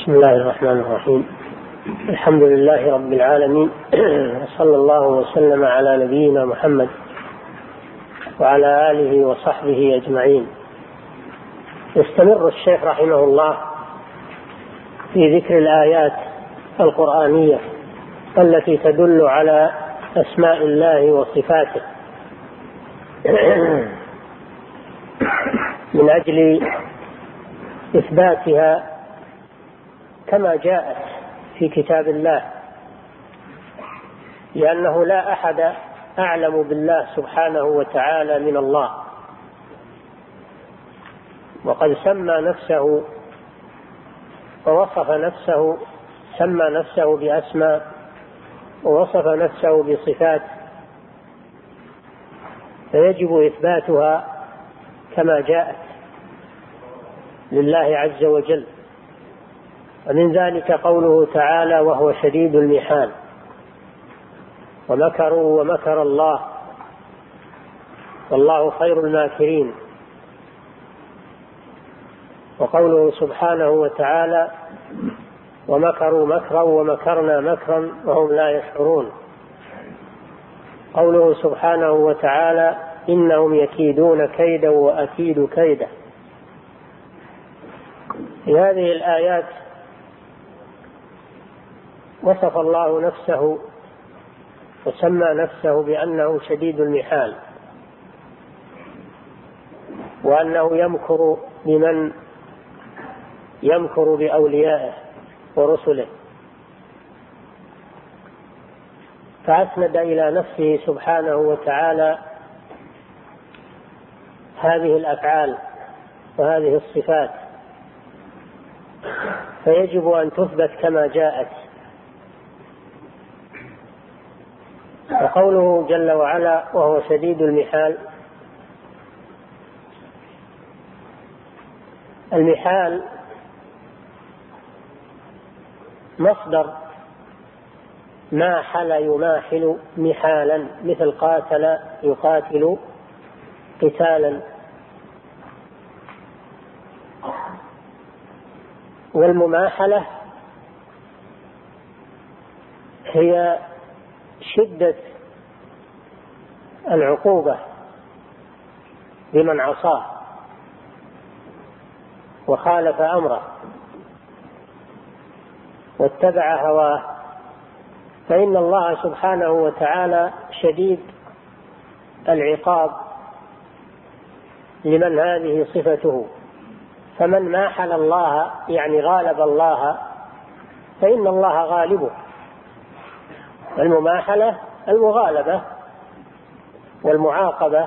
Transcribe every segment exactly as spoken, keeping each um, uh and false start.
بسم الله الرحمن الرحيم. الحمد لله رب العالمين، صلى الله وسلم على نبينا محمد وعلى آله وصحبه أجمعين. يستمر الشيخ رحمه الله في ذكر الآيات القرآنية التي تدل على أسماء الله وصفاته من أجل إثباتها كما جاءت في كتاب الله، لأنه لا أحد أعلم بالله سبحانه وتعالى من الله، وقد سمى نفسه ووصف نفسه سمى نفسه بأسماء ووصف نفسه بصفات، فيجب إثباتها كما جاءت لله عز وجل. ومن ذلك قوله تعالى: وهو شديد المحال، ومكروا ومكر الله والله خير الماكرين. وقوله سبحانه وتعالى: ومكروا مكرا ومكرنا مكرا وهم لا يشعرون. قوله سبحانه وتعالى: إنهم يكيدون كيدا وأكيد كيدا. في هذه الآيات وصف الله نفسه وسمى نفسه بأنه شديد المحال، وأنه يمكر بمن يمكر بأوليائه ورسله، فأسند إلى نفسه سبحانه وتعالى هذه الأفعال وهذه الصفات، فيجب أن تثبت كما جاءت. وقوله جل وعلا: وهو شديد المحال، المحال مصدر ماحل يماحل محالا، مثل قاتل يقاتل قتالا. والمماحلة هي شدة العقوبة لمن عصاه وخالف أمره واتبع هواه، فإن الله سبحانه وتعالى شديد العقاب لمن هذه صفته. فمن ماحل الله يعني غالب الله، فإن الله غالبه. المماحلة المغالبة والمعاقبة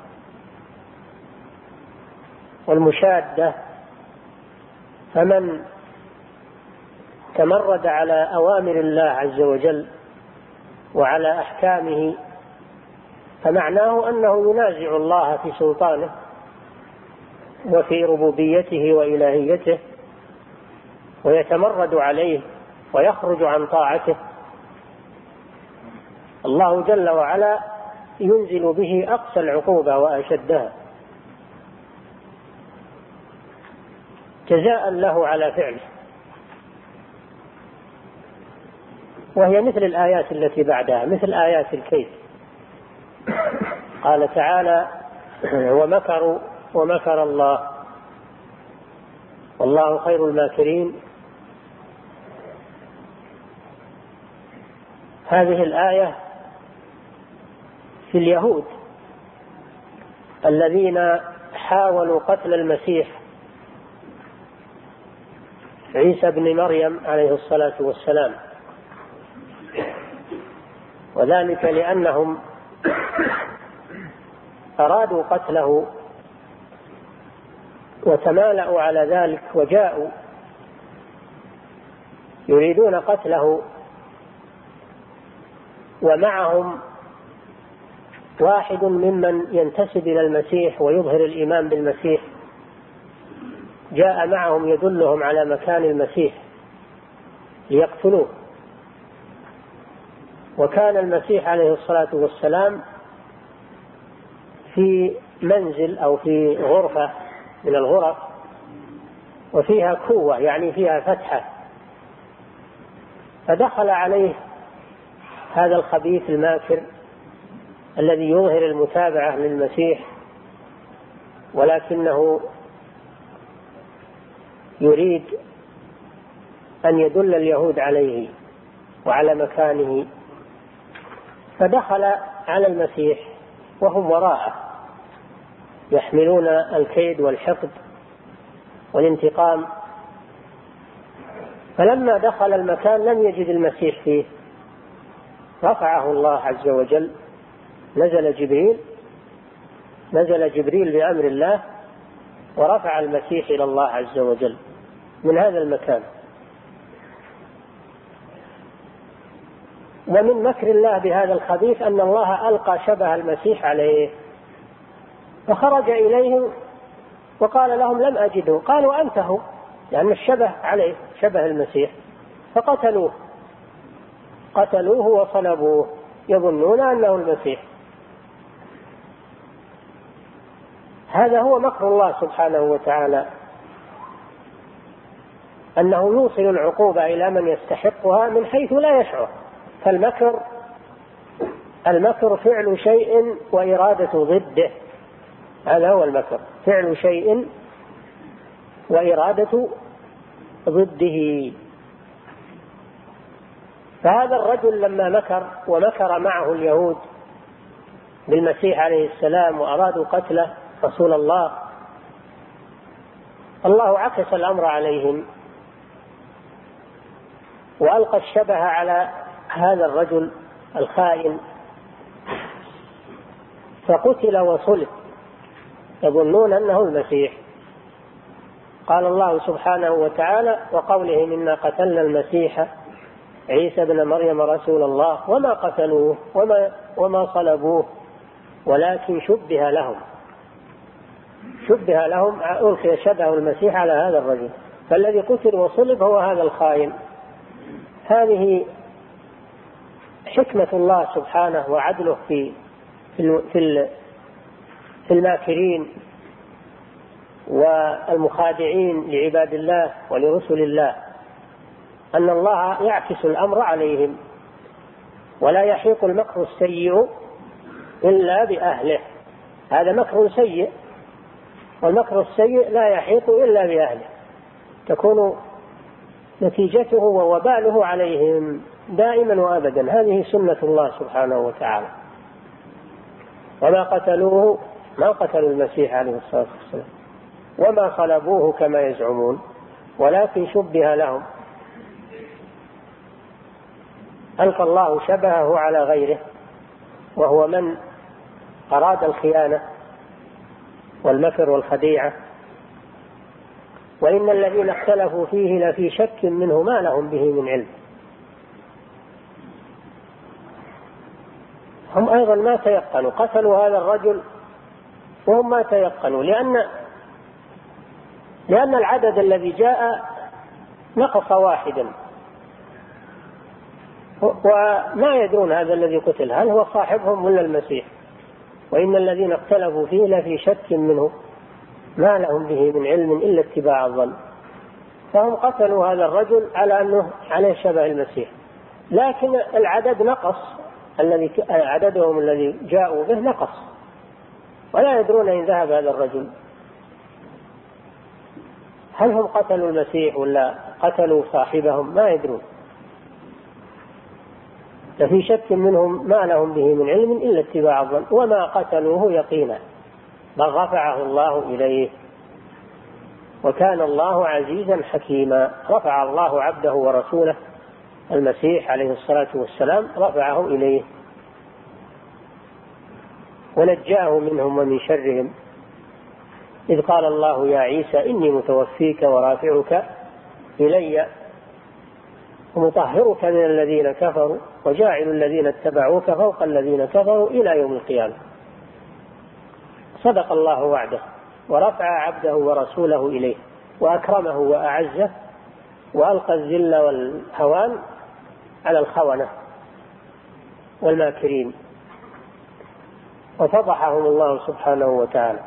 والمشادة. فمن تمرد على أوامر الله عز وجل وعلى أحكامه فمعناه أنه ينازع الله في سلطانه وفي ربوبيته وإلهيته، ويتمرد عليه ويخرج عن طاعته. الله جل وعلا ينزل به أقصى العقوبة وأشدها جزاء له على فعله. وهي مثل الآيات التي بعدها، مثل آيات الكيد. قال تعالى: ومكروا ومكر الله والله خير الماكرين. هذه الآية في اليهود الذين حاولوا قتل المسيح عيسى بن مريم عليه الصلاة والسلام، وذلك لأنهم أرادوا قتله وتمالأوا على ذلك وجاءوا يريدون قتله، ومعهم واحد ممن ينتسب إلى المسيح ويظهر الإيمان بالمسيح، جاء معهم يدلهم على مكان المسيح ليقتلوه. وكان المسيح عليه الصلاة والسلام في منزل أو في غرفة من الغرف، وفيها كوة يعني فيها فتحة فدخل عليه هذا الخبيث الماكر الذي يظهر المتابعة للمسيح، ولكنه يريد أن يدل اليهود عليه وعلى مكانه، فدخل على المسيح وهم وراءه يحملون الكيد والحقد والانتقام. فلما دخل المكان لم يجد المسيح فيه، رفعه الله عز وجل، نزل جبريل نزل جبريل بأمر الله ورفع المسيح إلى الله عز وجل من هذا المكان. ومن مكر الله بهذا الخبيث أن الله ألقى شبه المسيح عليه، فخرج إليهم وقال لهم لم أجده، قالوا أنت هو، لأن الشبه عليه شبه المسيح، فقتلوه قتلوه وصلبوه يظنون أنه المسيح. هذا هو مكر الله سبحانه وتعالى، أنه يوصل العقوبة إلى من يستحقها من حيث لا يشعر. فالمكر المكر فعل شيء وإرادة ضده، هذا هو المكر، فعل شيء وإرادة ضده. فهذا الرجل لما مكر ومكر معه اليهود بالمسيح عليه السلام وأرادوا قتله رسول الله، الله عكس الأمر عليهم وألقى الشبه على هذا الرجل الخائن، فقتل وصلب يظنون أنه المسيح. قال الله سبحانه وتعالى: وقوله إنا قتلنا المسيح عيسى ابن مريم رسول الله وما قتلوه وما, وما صلبوه ولكن شبه لهم شبه لهم ألقي شبه المسيح على هذا الرجل، فالذي قتل وصلب هو هذا الخائن. هذه حكمة الله سبحانه وعدله في في في الماكرين والمخادعين لعباد الله ولرسل الله، أن الله يعكس الأمر عليهم، ولا يحيق المكر السيء إلا بأهله. هذا مكر سيء، والمكر السيء لا يحيق إلا بأهله، تكون نتيجته ووباله عليهم دائما وأبدا. هذه سنة الله سبحانه وتعالى. وما قتلوه، ما قتلوا المسيح عليه الصلاة والسلام، وما صلبوه كما يزعمون، ولكن شبه لهم. ألقى الله شبهه على غيره، وهو من أراد الخيانة والمكر والخديعة. وإن الذين اختلفوا فيه لفي شك منه ما لهم به من علم. هم أيضا ما تيقنوا، قتلوا هذا الرجل وهم ما تيقنوا، لأن لأن العدد الذي جاء نقص واحدا، وما يدرون هذا الذي قتل هل هو صاحبهم ولا المسيح. وإن الذين اختلفوا فيه لفي شك منه ما لهم به من علم إلا اتباع الظن. فهم قتلوا هذا الرجل على أنه عليه شبه المسيح، لكن العدد نقص، الذي عددهم الذي جاءوا به نقص، ولا يدرون إن ذهب هذا الرجل هل هم قتلوا المسيح ولا قتلوا صاحبهم، ما يدرون. ففي شك منهم ما لهم به من علم إلا اتباع الظن وما قتلوه يقينا بل رفعه الله إليه وكان الله عزيزا حكيما. رفع الله عبده ورسوله المسيح عليه الصلاة والسلام، رفعه إليه ونجاه منهم ومن شرهم، إذ قال الله يا عيسى إني متوفيك ورافعك إلي ومطهرك من الذين كفروا وجاعل الذين اتبعوك فوق الذين كفروا إلى يوم القيامة. صدق الله وعده ورفع عبده ورسوله إليه وأكرمه وأعزه وألقى الذل والهوان على الخونة والماكرين وفضحهم الله سبحانه وتعالى.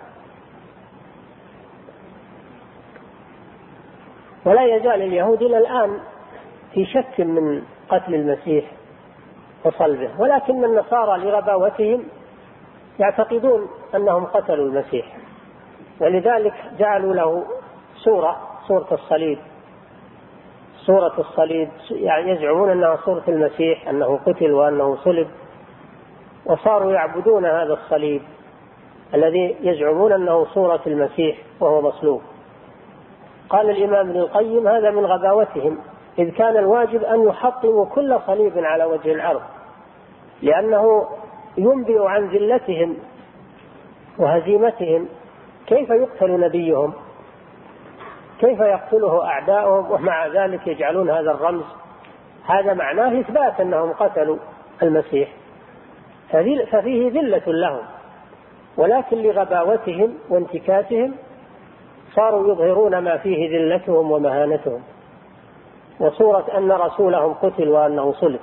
ولا يزال اليهود إلى الآن في شك من قتل المسيح وصلبه، ولكن النصارى لغباوتهم يعتقدون أنهم قتلوا المسيح، ولذلك جعلوا له صورة صورة الصليب صورة الصليب يعني يزعمون أنها صورة المسيح، أنه قتل وأنه صلب، وصاروا يعبدون هذا الصليب الذي يزعمون أنه صورة المسيح وهو مصلوب. قال الإمام ابن القيم هذا من غباوتهم، إذ كان الواجب أن يحطموا كل صليب على وجه الأرض، لأنه ينبئ عن ذلتهم وهزيمتهم. كيف يقتل نبيهم؟ كيف يقتله أعداؤهم ومع ذلك يجعلون هذا الرمز؟ هذا معناه إثبات أنهم قتلوا المسيح، ففيه ذلة لهم، ولكن لغباوتهم وانتكاسهم صاروا يظهرون ما فيه ذلتهم ومهانتهم، وصورة أن رسولهم قتل وأنه صلب.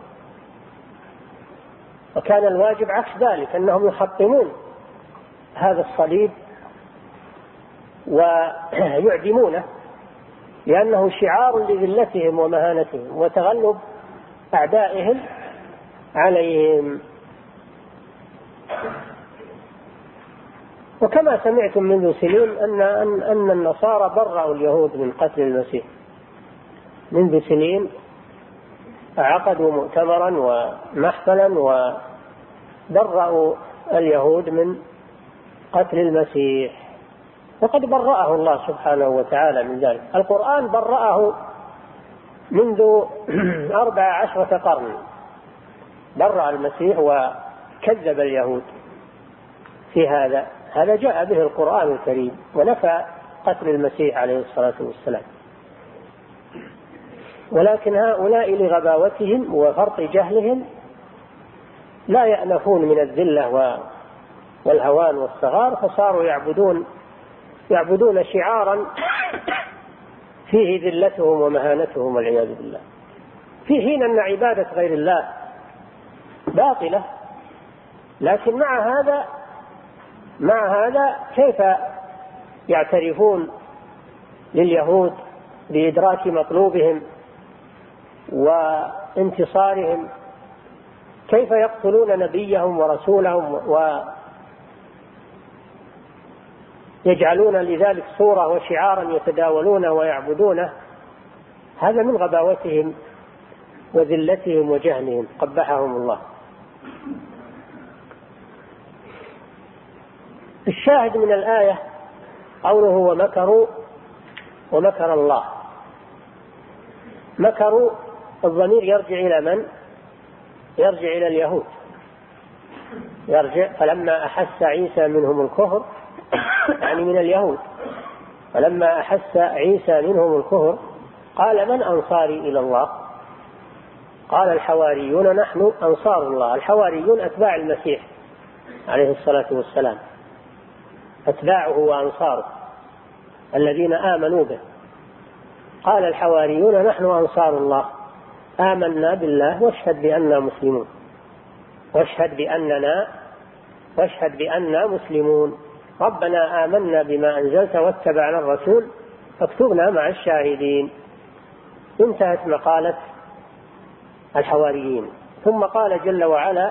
وكان الواجب عكس ذلك، أنهم يحطمون هذا الصليب ويعدمونه، لأنه شعار لذلتهم ومهانتهم وتغلب أعدائهم عليهم. وكما سمعتم منذ سنين أن, أن, أن النصارى برأوا اليهود من قتل المسيح. منذ سنين عقدوا مؤتمرا ومحفلا وبرأوا اليهود من قتل المسيح، وقد برأه الله سبحانه وتعالى من ذلك. القرآن برأه منذ أربع عشرة قرن، برأ المسيح وكذب اليهود في هذا. هذا جاء به القرآن الكريم ونفى قتل المسيح عليه الصلاة والسلام. ولكن هؤلاء لغباوتهم وفرط جهلهم لا يأنفون من الذلة والهوان والصغار، فصاروا يعبدون يعبدون شعارا فيه ذلتهم ومهانتهم والعياذ بالله، في حين أن عبادة غير الله باطلة. لكن مع هذا مع هذا كيف يعترفون لليهود بإدراك مطلوبهم وانتصارهم؟ كيف يقتلون نبيهم ورسولهم ويجعلون لذلك صورة وشعارا يتداولونه ويعبدونه؟ هذا من غباوتهم وذلتهم وجهلهم، قبحهم الله. الشاهد من الآية قوله ومكروا ومكر الله. مكروا الضمير يرجع إلى من؟ يرجع إلى اليهود، يرجع فلما أحس عيسى منهم الكفر، يعني من اليهود، فلما أحس عيسى منهم الكفر قال من أنصاري إلى الله؟ قال الحواريون نحن أنصار الله. الحواريون أتباع المسيح عليه الصلاة والسلام، أتباعه وأنصاره الذين آمنوا به. قال الحواريون نحن أنصار الله آمنا بالله واشهد بأننا مسلمون واشهد بأننا واشهد بأننا مسلمون ربنا آمنا بما أنزلت واتبعنا الرسول فاكتبنا مع الشاهدين. انتهت مقالة الحواريين. ثم قال جل وعلا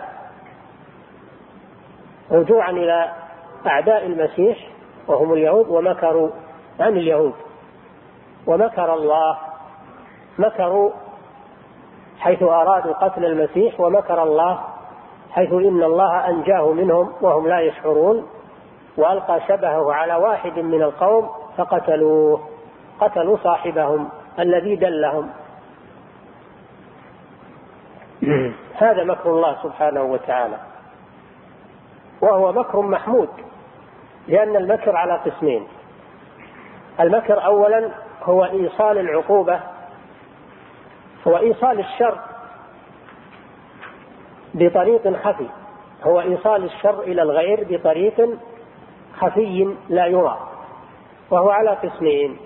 رجوعا إلى أعداء المسيح وهم اليهود ومكروا عن اليهود ومكر الله. مكروا حيث أرادوا قتل المسيح، ومكر الله حيث إن الله أنجاه منهم وهم لا يشعرون، وألقى شبهه على واحد من القوم فقتلوه، قتلوا صاحبهم الذي دلهم. هذا مكر الله سبحانه وتعالى، وهو مكر محمود، لأن المكر على قسمين. المكر أولا هو إيصال العقوبة، هو إيصال الشر بطريق خفي، هو إيصال الشر إلى الغير بطريق خفي لا يرى، وهو على قسمين،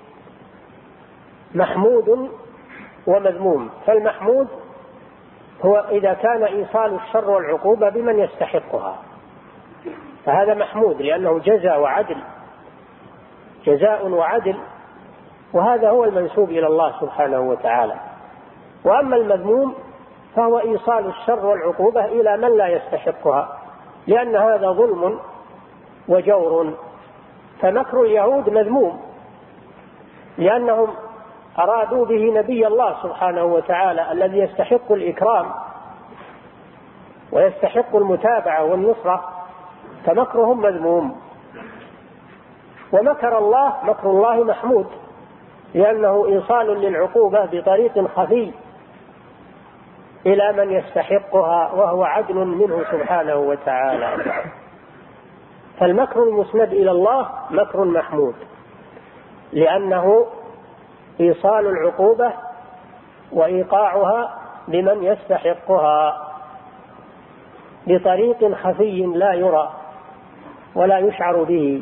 محمود ومذموم. فالمحمود هو إذا كان إيصال الشر والعقوبة بمن يستحقها، فهذا محمود لأنه جزاء وعدل، جزاء وعدل، وهذا هو المنسوب إلى الله سبحانه وتعالى. وأما المذموم فهو إيصال الشر والعقوبة إلى من لا يستحقها، لأن هذا ظلم وجور. فمكر اليهود مذموم لأنهم أرادوا به نبي الله سبحانه وتعالى الذي يستحق الإكرام ويستحق المتابعة والنصرة، فمكرهم مذموم. ومكر الله، مكر الله محمود، لأنه إيصال للعقوبة بطريق خفي إلى من يستحقها، وهو عدل منه سبحانه وتعالى. فالمكر المسند إلى الله مكر محمود، لأنه إيصال العقوبة وإيقاعها بمن يستحقها بطريق خفي لا يرى ولا يشعر به.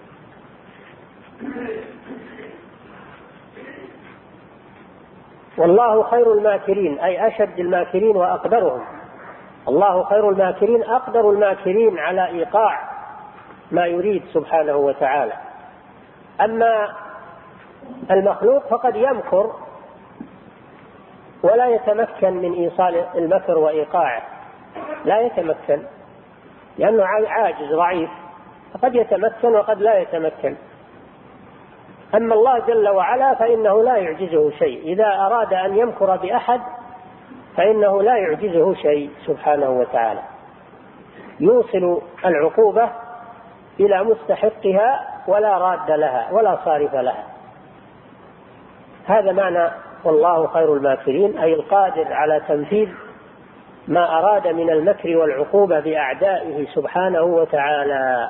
والله خير الماكرين، أي أشد الماكرين وأقدرهم. الله خير الماكرين، أقدر الماكرين على إيقاع ما يريد سبحانه وتعالى. أما المخلوق فقد يمكر ولا يتمكن من إيصال المكر وإيقاعه، لا يتمكن لأنه عاجز ضعيف، فقد يتمكن وقد لا يتمكن. أما الله جل وعلا فإنه لا يعجزه شيء، إذا أراد أن يمكر بأحد فإنه لا يعجزه شيء سبحانه وتعالى، يوصل العقوبة إلى مستحقها ولا راد لها ولا صارف لها. هذا معنى والله خير الماكرين، أي القادر على تنفيذ ما أراد من المكر والعقوبة بأعدائه سبحانه وتعالى.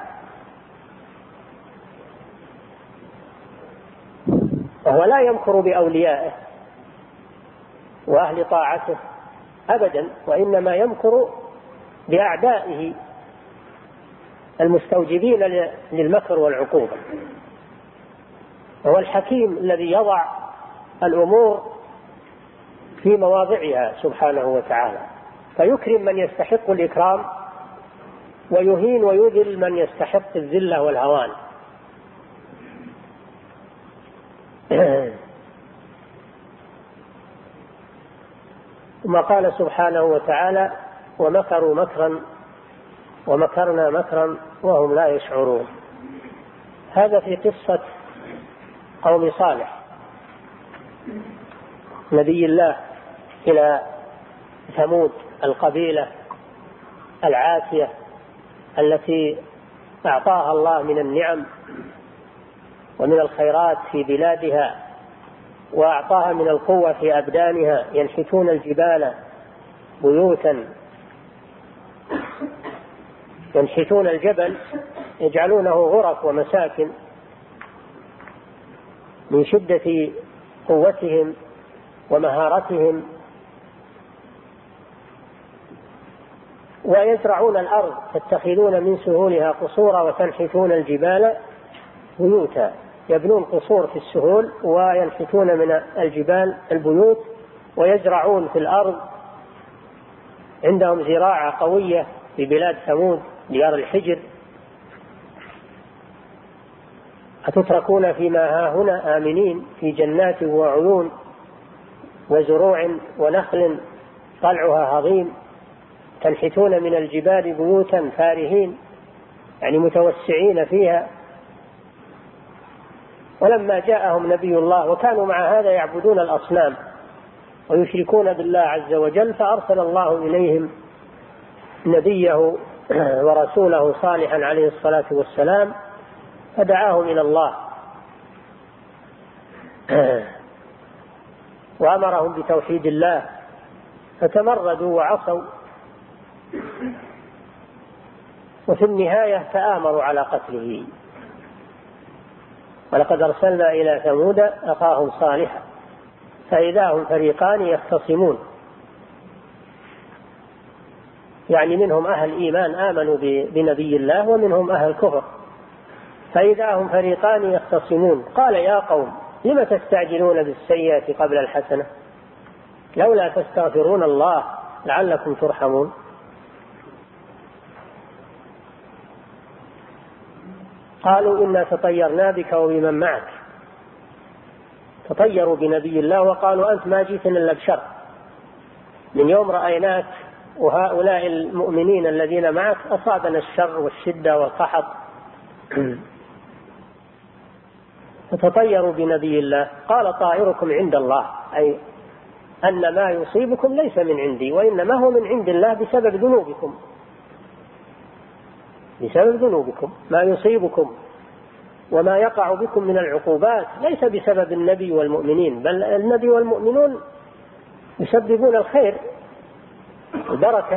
وهو لا يمكر بأوليائه وأهل طاعته أبدا، وإنما يمكر بأعدائه المستوجبين للمكر والعقوبة. هو الحكيم الذي يضع الأمور في مواضعها سبحانه وتعالى، فيكرم من يستحق الإكرام ويهين ويذل من يستحق الذلة والهوان. ثم قال سبحانه وتعالى ومكروا مكرا ومكرنا مكرا وهم لا يشعرون. هذا في قصة قوم صالح نبي الله إلى ثمود، القبيلة العاتية التي أعطاها الله من النعم ومن الخيرات في بلادها، وأعطاها من القوة في أبدانها، ينحتون الجبال بيوتا، ينحتون الجبل يجعلونه غرف ومساكن من شدة قوتهم ومهارتهم، ويزرعون الأرض تتخذون من سهولها قصورا وتنحتون الجبال بيوتا، يبنون قصور في السهول وينحتون من الجبال البيوت، ويزرعون في الأرض، عندهم زراعة قوية في بلاد ثمود ديار الحجر. أتتركون فيما ها هنا آمنين في جنات وعيون وزروع ونخل طلعها هضيم، تنحتون من الجبال بيوتا فارهين، يعني متوسعين فيها. ولما جاءهم نبي الله وكانوا مع هذا يعبدون الأصنام ويشركون بالله عز وجل، فأرسل الله إليهم نبيه ورسوله صالحا عليه الصلاة والسلام، فدعاهم إلى الله وأمرهم بتوحيد الله، فتمردوا وعصوا، وفي النهاية تآمروا على قتله. ولقد أرسلنا إلى ثمود أخاهم صالحا فإذا هم فريقان يختصمون، يعني منهم أهل إيمان آمنوا بنبي الله ومنهم أهل كفر، فإذا هم فريقان يختصمون. قال يا قوم لم تستعجلون بالسيئة قبل الحسنة لولا تستغفرون الله لعلكم ترحمون. قالوا إنا تطيرنا بك وبمن معك، تطيروا بنبي الله وقالوا أنت ما جئتنا إلا بشر، من يوم رأيناك وهؤلاء المؤمنين الذين معك أصابنا الشر والشدة والقحط، فتطيروا بنبي الله. قال طائركم عند الله، أي أن ما يصيبكم ليس من عندي، وإنما هو من عند الله بسبب ذنوبكم، بسبب ذنوبكم. ما يصيبكم وما يقع بكم من العقوبات ليس بسبب النبي والمؤمنين، بل النبي والمؤمنون يسببون الخير البركة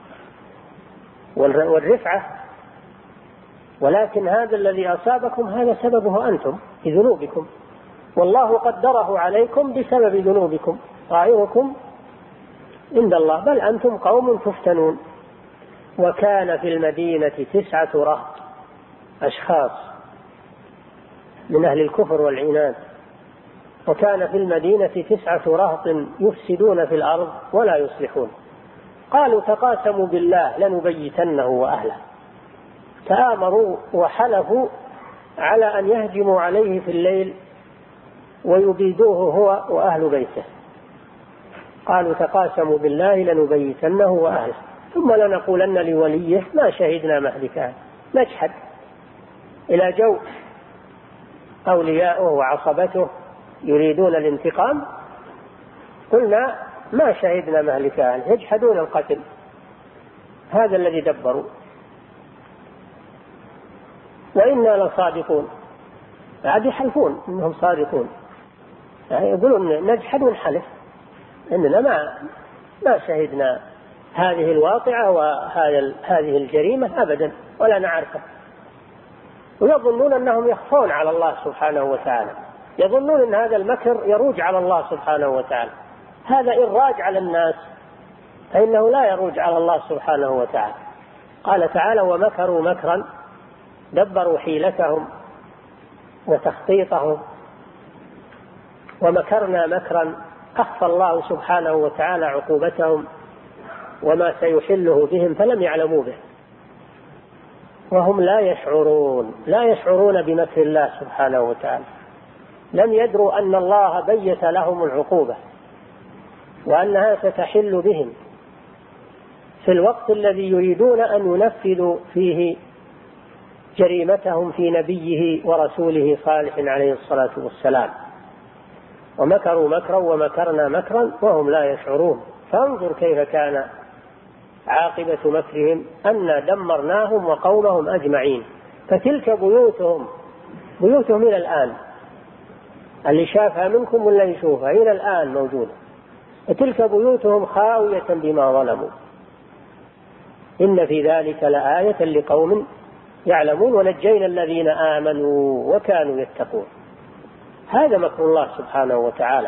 والرفعة، ولكن هذا الذي أصابكم هذا سببه أنتم بذنوبكم، والله قدره عليكم بسبب ذنوبكم. طائركم عند الله، بل أنتم قوم تفتنون. وكان في المدينة تسعة رهط، أشخاص من أهل الكفر والعناد. وكان في المدينة تسعة رهط يفسدون في الأرض ولا يصلحون. قالوا تقاسموا بالله لنبيتنه وأهله. تآمروا وحلفوا على أن يهجموا عليه في الليل ويبيدوه هو وأهل بيته. قالوا تقاسموا بالله لنبيتنه وأهله ثم لنقولن لوليه ما شهدنا مهلكه. نجحد إلى جو أولياؤه وعصبته يريدون الانتقام، قلنا ما شهدنا مهلكه، يجحدون القتل. هذا الذي دبروا. وإنا لصادقون، بعد يحلفون إنهم صادقون، يعني يقولون نجحد ونحلف إننا ما ما شهدنا هذه الواقعة وهذه الجريمة أبدا ولا نعرفه. ويظنون أنهم يخفون على الله سبحانه وتعالى، يظنون أن هذا المكر يروج على الله سبحانه وتعالى. هذا إن راج على الناس فإنه لا يروج على الله سبحانه وتعالى. قال تعالى ومكروا مكرا دبروا حيلتهم وتخطيطهم ومكرنا مكرا أخفى الله سبحانه وتعالى عقوبتهم وما سيحله بهم فلم يعلموا به وهم لا يشعرون، لا يشعرون بمكر الله سبحانه وتعالى. لم يدروا أن الله بيت لهم العقوبة وأنها ستحل بهم في الوقت الذي يريدون أن ينفذوا فيه جريمتهم في نبيه ورسوله صالح عليه الصلاة والسلام. ومكروا مكرا ومكرنا مكرا وهم لا يشعرون. فانظر كيف كان عاقبة مكرهم أنا دمرناهم وقومهم أجمعين. فتلك بيوتهم بيوتهم إلى الآن، اللي شافها منكم ولا يشوفها إلى الآن موجودة. وتلك بيوتهم خاوية بما ظلموا. إن في ذلك لآية لقوم يعلمون ونجينا الذين آمنوا وكانوا يتقون. هذا مكر الله سبحانه وتعالى.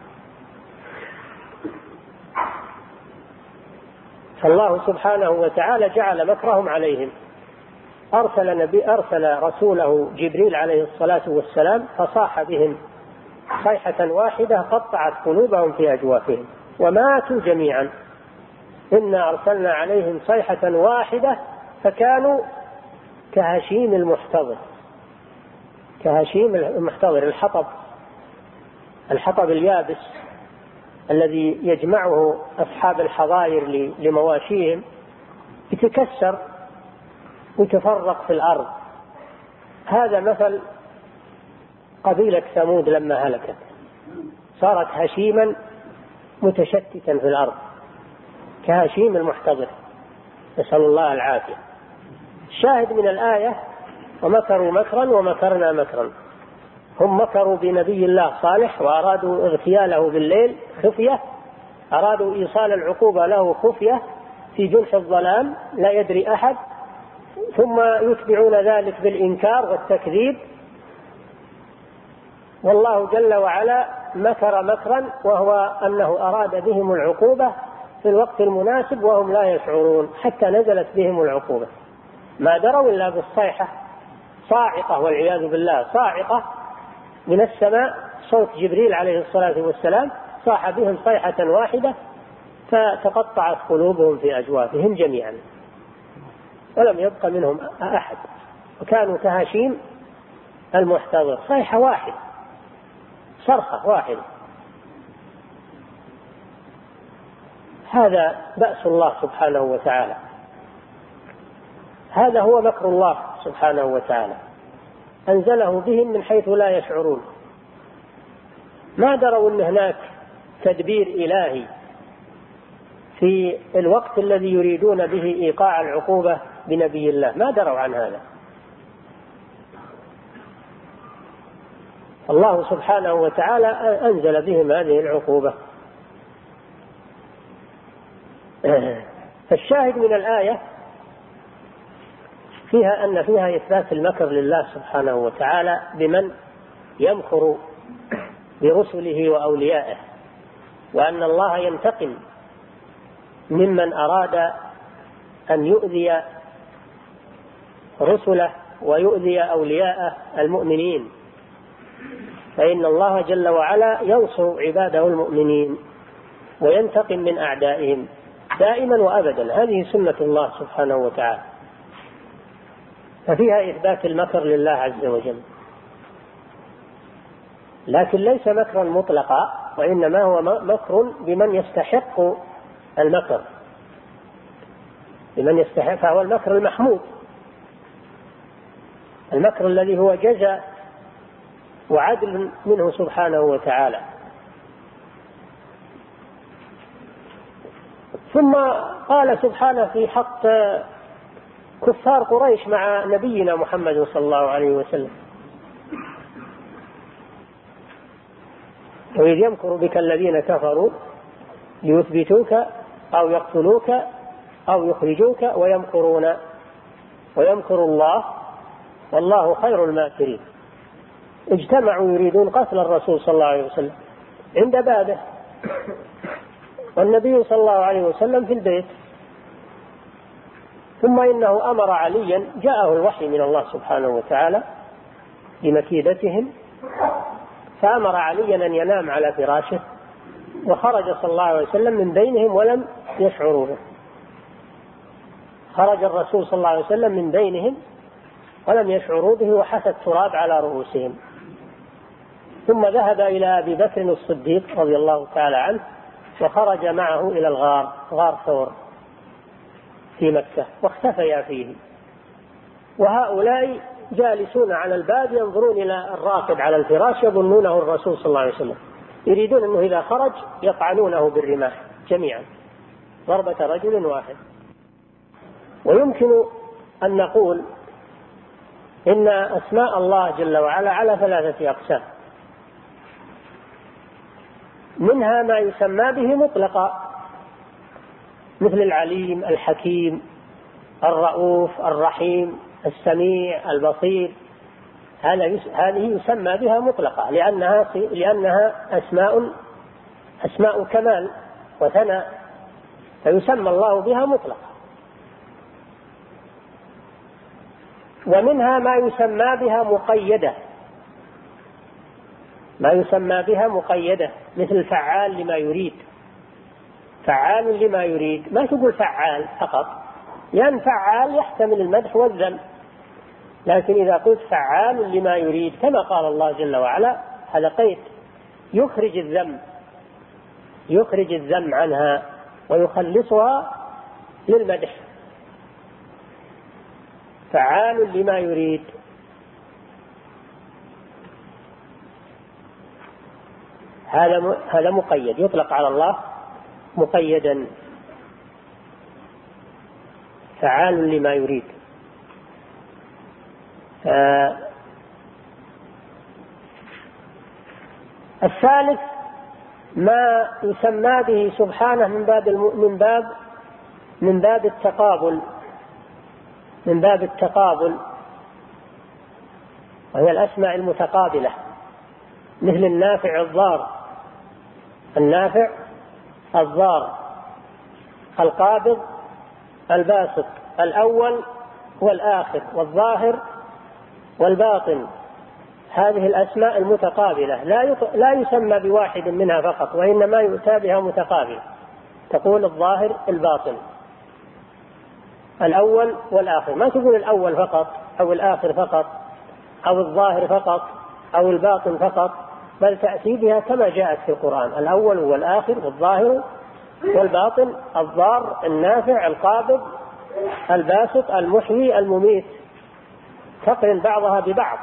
فالله سبحانه وتعالى جعل مكرهم عليهم. أرسل, نبي أرسل رسوله جبريل عليه الصلاة والسلام فصاح بهم صيحة واحدة قطعت قلوبهم في أجوافهم وماتوا جميعا. إنا أرسلنا عليهم صيحة واحدة فكانوا كهشيم المحتضر. كهشيم المحتضر الحطب الحطب اليابس الذي يجمعه أصحاب الحظائر لمواشيهم يتكسر ويتفرق في الأرض. هذا مثل قبيلة ثمود لما هلكت، صارت هشيما متشتتا في الأرض كهشيم المحتضر، نسأل الله العافية. الشاهد من الآية ومكروا مكرا ومكرنا مكرا. هم مكروا بنبي الله صالح وأرادوا اغتياله بالليل خفية، أرادوا إيصال العقوبة له خفية في جنح الظلام لا يدري أحد، ثم يتبعون ذلك بالإنكار والتكذيب. والله جل وعلا مكر مكرا وهو أنه أراد بهم العقوبة في الوقت المناسب وهم لا يشعرون حتى نزلت بهم العقوبة. ما دروا إلا بالصيحة صاعقة والعياذ بالله، صاعقة من السماء، صوت جبريل عليه الصلاة والسلام صاح بهم صيحة واحدة فتقطعت قلوبهم في أجوافهم جميعا ولم يبق منهم أحد، وكانوا كهشيم المحتضر. صيحة واحدة، صرخة واحدة. هذا بأس الله سبحانه وتعالى، هذا هو مكر الله سبحانه وتعالى، أنزله بهم من حيث لا يشعرون، ما دروا أن هناك تدبير إلهي في الوقت الذي يريدون به إيقاع العقوبة بنبي الله، ما دروا عن هذا. الله سبحانه وتعالى أنزل بهم هذه العقوبة. فالشاهد من الآية فيها أن فيها إثبات المكر لله سبحانه وتعالى بمن يمكر برسله وأوليائه، وأن الله ينتقم ممن أراد أن يؤذي رسله ويؤذي أولياءه المؤمنين، فإن الله جل وعلا ينصر عباده المؤمنين وينتقم من أعدائهم دائما وأبدا، هذه سنة الله سبحانه وتعالى. ففيها إثبات المكر لله عز وجل، لكن ليس مكرا مطلقا، وإنما هو مكر بمن يستحق المكر، بمن يستحق، فهو المكر المحمود، المكر الذي هو جزاء وعدل منه سبحانه وتعالى. ثم قال سبحانه في حق كفار قريش مع نبينا محمد صلى الله عليه وسلم: وإذ يمكر بك الذين كفروا ليثبتوك أو يقتلوك أو يخرجوك ويمكرون ويمكر الله والله خير الماكرين. اجتمعوا يريدون قتل الرسول صلى الله عليه وسلم عند بابه، والنبي صلى الله عليه وسلم في البيت، ثم إنه أمر عليا، جاءه الوحي من الله سبحانه وتعالى بمكيدتهم، فأمر عليا أن ينام على فراشه، وخرج صلى الله عليه وسلم من بينهم ولم يشعروا به. خرج الرسول صلى الله عليه وسلم من بينهم ولم يشعروا به، وحث التراب على رؤوسهم، ثم ذهب إلى أبي بكر الصديق رضي الله تعالى عنه، وخرج معه إلى الغار، غار ثور في مكة، واختفيا فيه، وهؤلاء جالسون على الباب ينظرون إلى الراقد على الفراش يظنونه الرسول صلى الله عليه وسلم، يريدون أنه إذا خرج يطعنونه بالرماح جميعا ضربة رجل واحد. ويمكن أن نقول إن أسماء الله جل وعلا على ثلاثة أقسام، منها ما يسمى به مطلقا مثل العليم، الحكيم، الرؤوف، الرحيم، السميع، البصير، هذه يسمى بها مطلقة لأنها لأنها أسماء أسماء كمال وثناء، فيسمى الله بها مطلقة. ومنها ما يسمى بها مقيدة، ما يسمى بها مقيدة مثل فعال لما يريد، فعال لما يريد، ما تقول فعال فقط، لأن فعال يحتمل المدح والذم، لكن إذا قلت فعال لما يريد كما قال الله جل وعلا هذا قيد يخرج الذم، يخرج الذم عنها ويخلصها للمدح، فعال لما يريد. هذا هذا مقيد، يطلق على الله مقيدا، فعال لما يريد. آه الثالث ما يسمى به سبحانه من باب من باب من باب التقابل، من باب التقابل، وهي الأسماء المتقابلة مثل النافع الضار، النافع الضار، القابض الباسط، الأول والآخر والظاهر والباطن، هذه الأسماء المتقابلة لا لا يسمى بواحد منها فقط، وإنما يؤتى بها متقابلة، تقول الظاهر الباطن، الأول والآخر، ما تقول الأول فقط أو الآخر فقط أو الظاهر فقط أو الباطن فقط، بل تأتي بها كما جاءت في القرآن، الأول والآخر والظاهر والباطن الضار النافع القابض الباسط المحيي المميت، تقرن بعضها ببعض.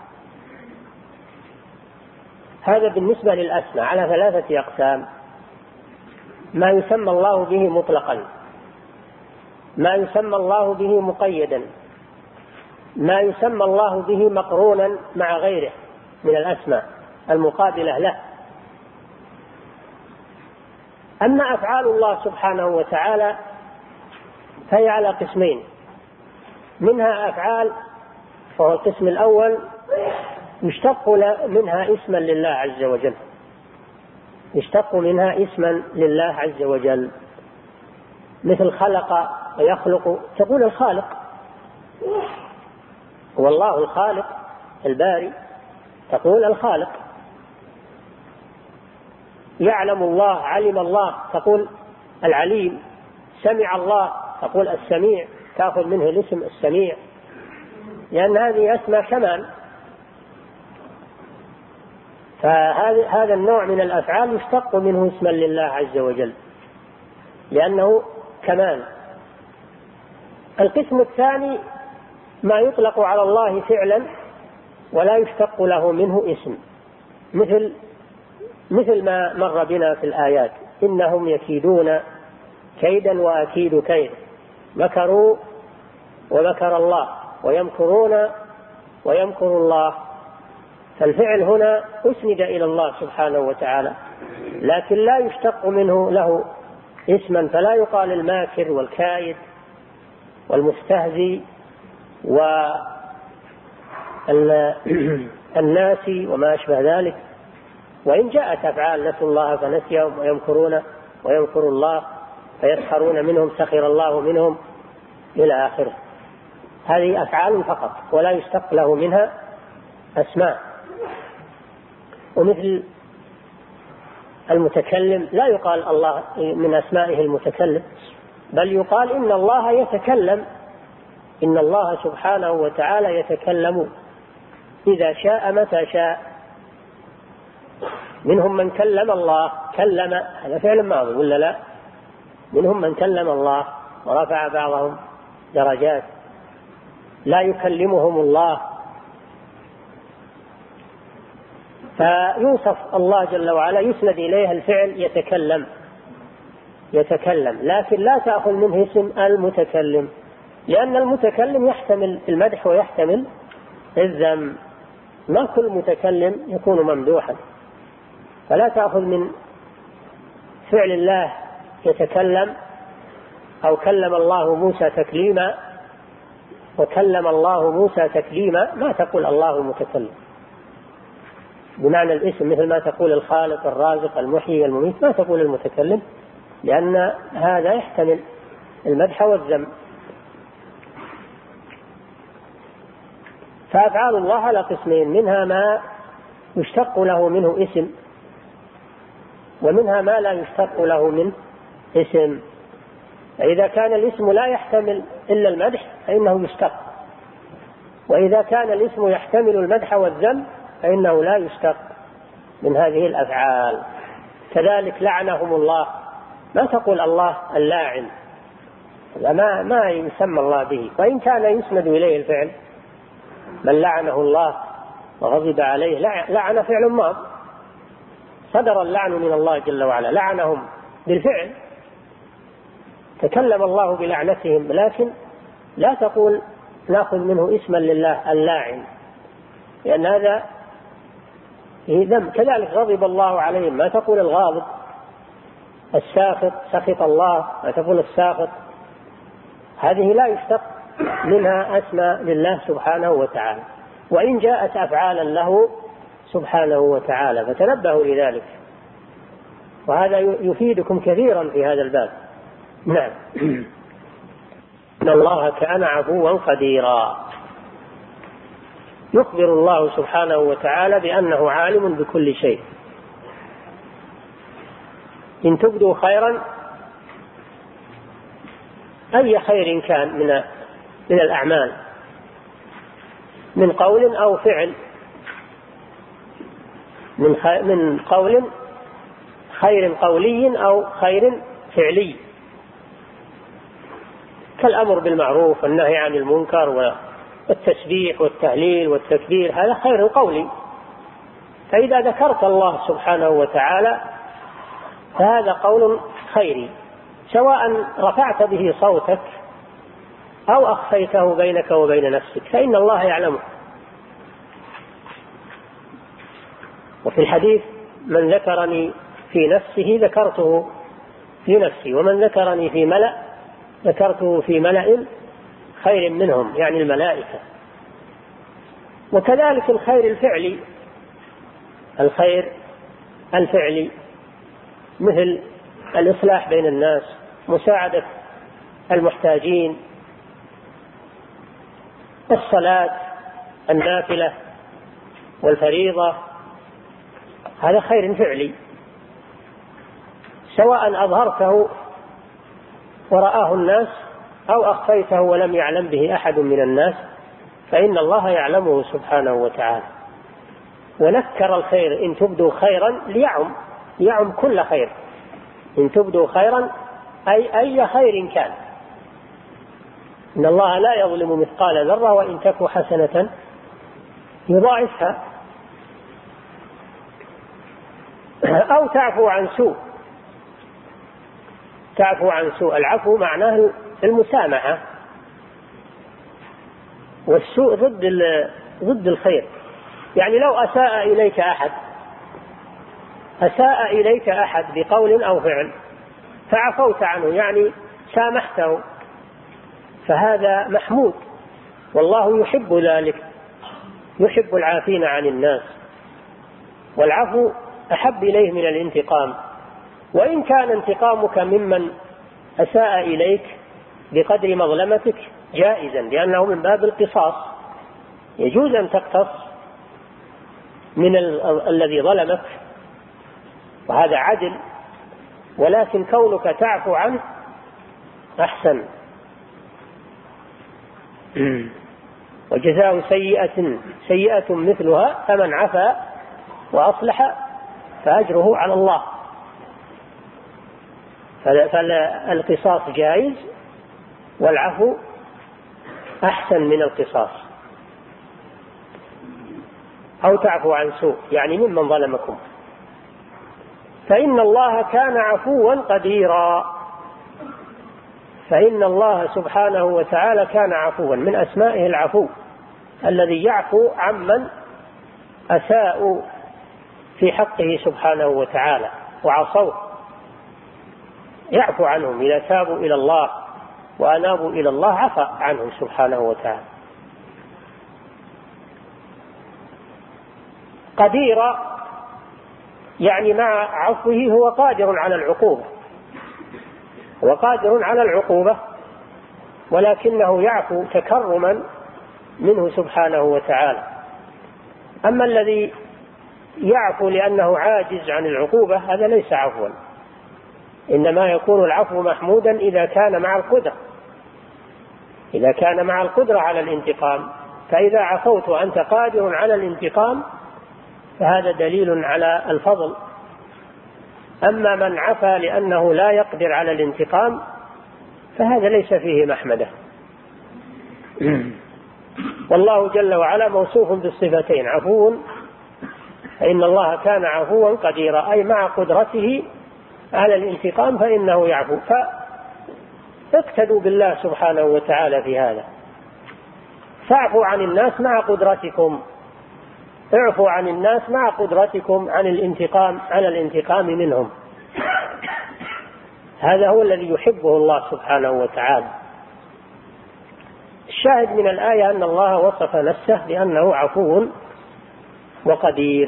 هذا بالنسبة للأسماء على ثلاثة أقسام: ما يسمى الله به مطلقا، ما يسمى الله به مقيدا، ما يسمى الله به مقرونا مع غيره من الأسماء المقابلة له. أما أفعال الله سبحانه وتعالى فهي على قسمين: منها أفعال، وهو القسم الأول يشتق منها اسما لله عز وجل، يشتق منها اسما لله عز وجل، مثل خلق ويخلق، تقول الخالق، والله الخالق الباري، تقول الخالق. يعلم الله، علم الله، تقول العليم. سمع الله، تقول السميع، تأخذ منه الاسم السميع، لأن هذه أسماء كمال. فهذا النوع من الأفعال يشتق منه اسما لله عز وجل لأنه كمال. القسم الثاني ما يطلق على الله فعلا ولا يشتق له منه اسم، مثل مثل ما مر بنا في الآيات: إنهم يكيدون كيدا وأكيد كيد، مكروا ومكر الله، ويمكرون ويمكر الله. فالفعل هنا أسند إلى الله سبحانه وتعالى، لكن لا يشتق منه له اسما، فلا يقال الماكر والكائد والمستهزي والناسي وما أشبه ذلك. وإن جاءت أفعال: نسوا الله فنسيهم، ويمكرون ويمكر الله، فيسخرون منهم سخر الله منهم، إلى آخره. هذه أفعال فقط ولا يشتق له منها أسماء. ومثل المتكلم لا يقال الله من أسمائه المتكلم، بل يقال إن الله يتكلم، إن الله سبحانه وتعالى يتكلم إذا شاء متى شاء. منهم من كلم الله، كلم هذا فعل ماضي ولا لا؟ منهم من كلم الله ورفع بعضهم درجات، لا يكلمهم الله. فيوصف الله جل وعلا يسند إليه الفعل يتكلم يتكلم، لكن لا تأخذ منه اسم المتكلم، لأن المتكلم يحتمل المدح ويحتمل الذم، ما كل متكلم يكون ممدوحا. فلا تأخذ من فعل الله يتكلم أو كلم الله موسى تكليما، وكلم الله موسى تكليما، ما تقول الله متكلم بمعنى الاسم، مثل ما تقول الخالق الرازق المحيي المميت، ما تقول المتكلم، لأن هذا يحتمل المدح والذم. فأفعال الله على قسمين: منها ما يشتق له منه اسم، ومنها ما لا يشتق له منه اسم. فإذا كان الاسم لا يحتمل إلا المدح فإنه يشتق، وإذا كان الاسم يحتمل المدح والذم فإنه لا يشتق من هذه الأفعال. كذلك لعنهم الله، ما تقول الله اللاعن، ما ما يسمى الله به، وإن كان يسند إليه الفعل. من لعنه الله وغضب عليه، لعن فعل ماض، صدر اللعن من الله جل وعلا، لعنهم بالفعل، تكلم الله بلعنتهم، لكن لا تقول نأخذ منه اسما لله اللاعن، لأن هذا فيه ذم. كذلك غضب الله عليهم، ما تقول الغاضب. الساخط، سخط الله، ما تقول الساخط. هذه لا يشتق منها اسماء لله سبحانه وتعالى، وإن جاءت أفعالا له سبحانه وتعالى، فتنبهوا لذلك، وهذا يفيدكم كثيرا في هذا الباب. نعم. إن الله كان عفوا قديرا. يخبر الله سبحانه وتعالى بأنه عالم بكل شيء. إن تبدوا خيرا، أي خير كان من من الأعمال، من قول أو فعل، من من قول خير قولي أو خير فعلي كالأمر بالمعروف والنهي عن المنكر والتسبيح والتهليل والتكبير، هذا خير قولي. فإذا ذكرت الله سبحانه وتعالى فهذا قول خيري، سواء رفعت به صوتك أو أخفيته بينك وبين نفسك، فإن الله يعلمه. وفي الحديث: من ذكرني في نفسه ذكرته في نفسي، ومن ذكرني في ملأ ذكرته في ملأ خير منهم، يعني الملائكة. وكذلك الخير الفعلي، الخير الفعلي مثل الإصلاح بين الناس، مساعدة المحتاجين، الصلاة النافلة والفريضة، هذا خير فعلي، سواء أظهرته ورآه الناس أو أخفيته ولم يعلم به أحد من الناس، فإن الله يعلمه سبحانه وتعالى. ونكر الخير: إن تبدوا خيرا ليعم يعم كل خير، إن تبدوا خيرا أي أي خير كان. إن الله لا يظلم مثقال ذرة وإن تك حسنة يضاعفها. أو تعفو عن سوء، تعفو عن سوء، العفو معناه المسامحة، والسوء ضد ضد الخير. يعني لو أساء إليك أحد أساء إليك أحد بقول أو فعل فعفوت عنه، يعني سامحته، فهذا محمود، والله يحب ذلك، يحب العافين عن الناس، والعفو أحب إليه من الانتقام. وإن كان انتقامك ممن أساء إليك بقدر مظلمتك جائزا، لأنه من باب القصاص، يجوز أن تقتص من الذي ظلمك، وهذا عدل، ولكن كونك تعفو عنه أحسن. وجزاء سيئة سيئة مثلها، فمن عفا وأصلح فأجره على الله. فالقصاص جائز، والعفو أحسن من القصاص. أو تعفو عن سوء، يعني ممن ظلمكم. فإن الله كان عفوا قديرا، فإن الله سبحانه وتعالى كان عفوا، من أسمائه العفو، الذي يعفو عمن أساءوا في حقه سبحانه وتعالى وعصوه، يعفو عنهم إذا تابوا إلى الله وأنابوا إلى الله، عفى عنهم سبحانه وتعالى. قديرا يعني مع عفوه هو قادر على العقوبة، هو قادر على العقوبة، ولكنه يعفو تكرما منه سبحانه وتعالى. أما الذي يعفو لأنه عاجز عن العقوبة هذا ليس عفوا، إنما يكون العفو محمودا إذا كان مع القدرة، إذا كان مع القدرة على الانتقام. فإذا عفوت وأنت قادر على الانتقام فهذا دليل على الفضل. أما من عفا لأنه لا يقدر على الانتقام فهذا ليس فيه محمدة. والله جل وعلا موصوف بالصفتين: عفو، فإن الله كان عفوا قديرا، أي مع قدرته على الانتقام فإنه يعفو. فاقتدوا بالله سبحانه وتعالى في هذا، فاعفوا عن الناس مع قدرتكم، اعفوا عن الناس مع قدرتكم عن الانتقام على الانتقام منهم. هذا هو الذي يحبه الله سبحانه وتعالى. الشاهد من الآية أن الله وصف نفسه بأنه عفو وقدير،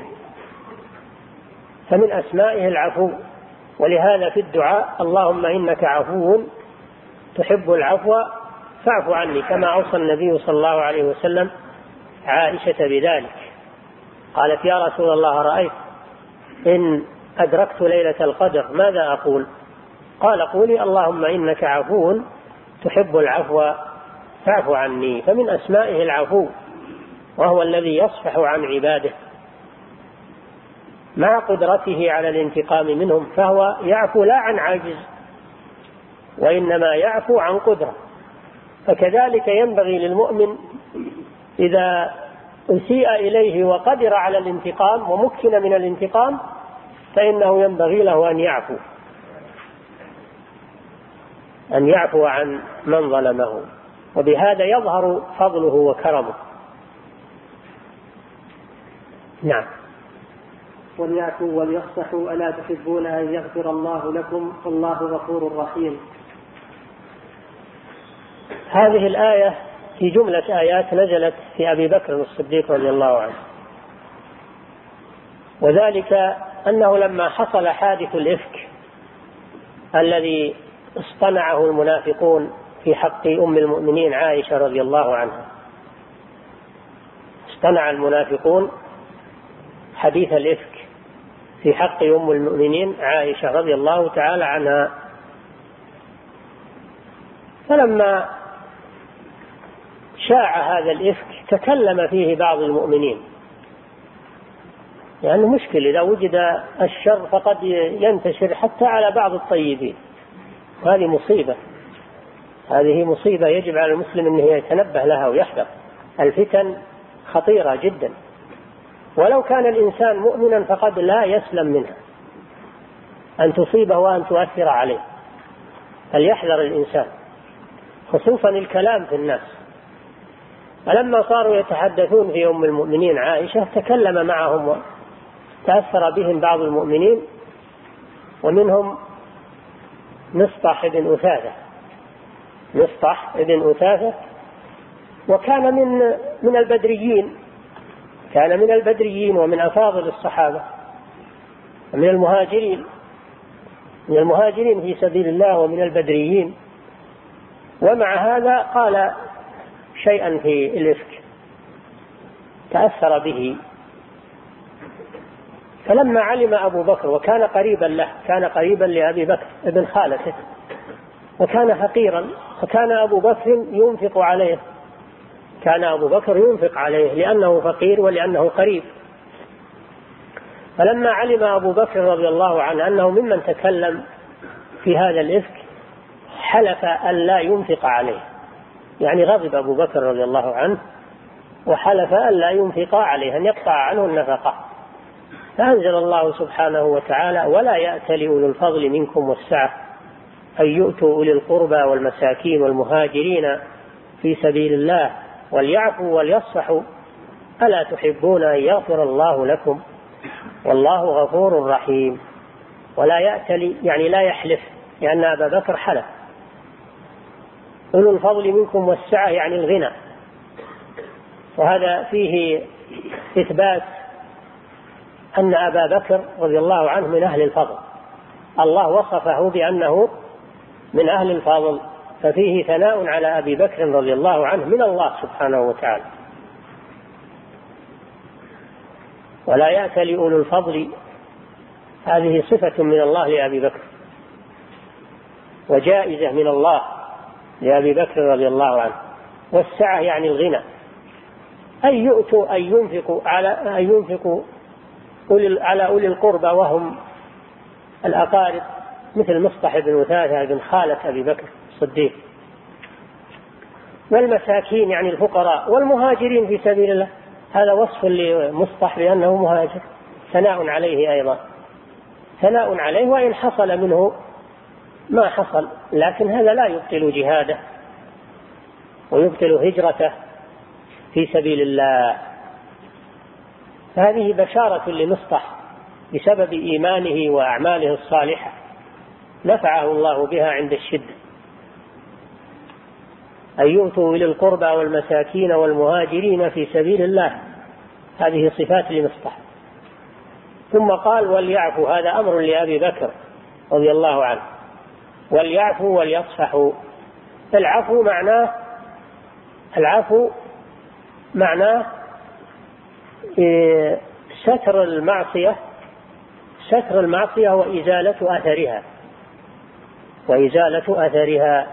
فمن أسمائه العفو. ولهذا في الدعاء: اللهم إنك عفو تحب العفو فاعف عني، كما أوصى النبي صلى الله عليه وسلم عائشة بذلك. قالت: يا رسول الله، رأيت إن أدركت ليلة القدر ماذا أقول؟ قال: قولي اللهم إنك عفو تحب العفو فاعف عني. فمن أسمائه العفو، وهو الذي يصفح عن عباده مع قدرته على الانتقام منهم، فهو يعفو لا عن عجز وإنما يعفو عن قدرة. فكذلك ينبغي للمؤمن إذا أسيء إليه وقدر على الانتقام ومكن من الانتقام فإنه ينبغي له أن يعفو أن يعفو عن من ظلمه، وبهذا يظهر فضله وكرمه. نعم. وليعفوا وليصفحوا ألا تحبون أن يغفر الله لكم والله غفور رحيم. هذه الآية في جملة آيات نزلت في أبي بكر الصديق رضي الله عنه، وذلك أنه لما حصل حادث الإفك الذي اصطنعه المنافقون في حق أم المؤمنين عائشة رضي الله عنها، اصطنع المنافقون حديث الإفك في حق أم المؤمنين عائشة رضي الله تعالى عنها. فلما شاع هذا الإفك تكلم فيه بعض المؤمنين، لأنه يعني مشكل إذا وجد الشر فقد ينتشر حتى على بعض الطيبين، وهذه مصيبة هذه مصيبة يجب على المسلم أنه يتنبه لها ويحذر. الفتن خطيرة جدا، ولو كان الإنسان مؤمنا فقد لا يسلم منها أن تصيبه وأن تؤثر عليه، فليحذر الإنسان، خصوصا الكلام في الناس. فلما صاروا يتحدثون في أم المؤمنين عائشة تكلم معهم وتأثر بهم بعض المؤمنين، ومنهم مصطح بن أثاثة مصطح بن أثاثة وكان من من البدريين كان من البدريين ومن أفاضل الصحابة ومن المهاجرين من المهاجرين في سبيل الله ومن البدريين. ومع هذا قال شيئا في الإفك تأثر به. فلما علم أبو بكر، وكان قريبا له كان قريبا لأبي بكر ابن خالته، وكان فقيرا، فكان أبو بكر ينفق عليه كان أبو بكر ينفق عليه لأنه فقير ولأنه قريب. فلما علم أبو بكر رضي الله عنه أنه ممن تكلم في هذا الإفك حلف أن لا ينفق عليه، يعني غضب أبو بكر رضي الله عنه وحلف أن لا ينفق عليه، أن يقطع عنه النفقة. فأنزل الله سبحانه وتعالى: ولا يأتل أولو الفضل منكم والسعة أن يؤتوا أولي القربى والمساكين والمهاجرين في سبيل الله وليعفوا وليصفحوا ألا تحبون أن يغفر الله لكم والله غفور رحيم. ولا يأتل يعني لا يحلف، لأن أبا بكر حلف. أولو الفضل منكم والسعة يعني الغنى، وهذا فيه إثبات أن أبا بكر رضي الله عنه من أهل الفضل، الله وصفه بأنه من أهل الفضل، ففيه ثناء على أبي بكر رضي الله عنه من الله سبحانه وتعالى. ولا يأتل أولو الفضل هذه صفة من الله لأبي بكر، وجائزة من الله لأبي بكر رضي الله عنه. والسعة يعني الغنى، أن يؤتوا أن ينفقوا على أن ينفقوا على أولي القربى وهم الأقارب مثل مصطح بن أثاثة بن خالة أبي بكر الصديق، والمساكين يعني الفقراء، والمهاجرين في سبيل الله. هذا وصف لمصطح بأنه مهاجر، ثناء عليه أيضا، ثناء عليه وإن حصل منه ما حصل، لكن هذا لا يبطل جهاده ويبطل هجرته في سبيل الله. هذه بشارة لمصطح بسبب إيمانه وأعماله الصالحة نفعه الله بها عند الشدة. أن يؤتوا إلى القربى والمساكين والمهاجرين في سبيل الله، هذه صفات لمصطح. ثم قال وليعفوا، هذا أمر لأبي بكر رضي الله عنه، وليعفوا وليصفحوا. العفو معناه العفو معناه ستر المعصية ستر المعصية وإزالة أثرها وإزالة أثرها.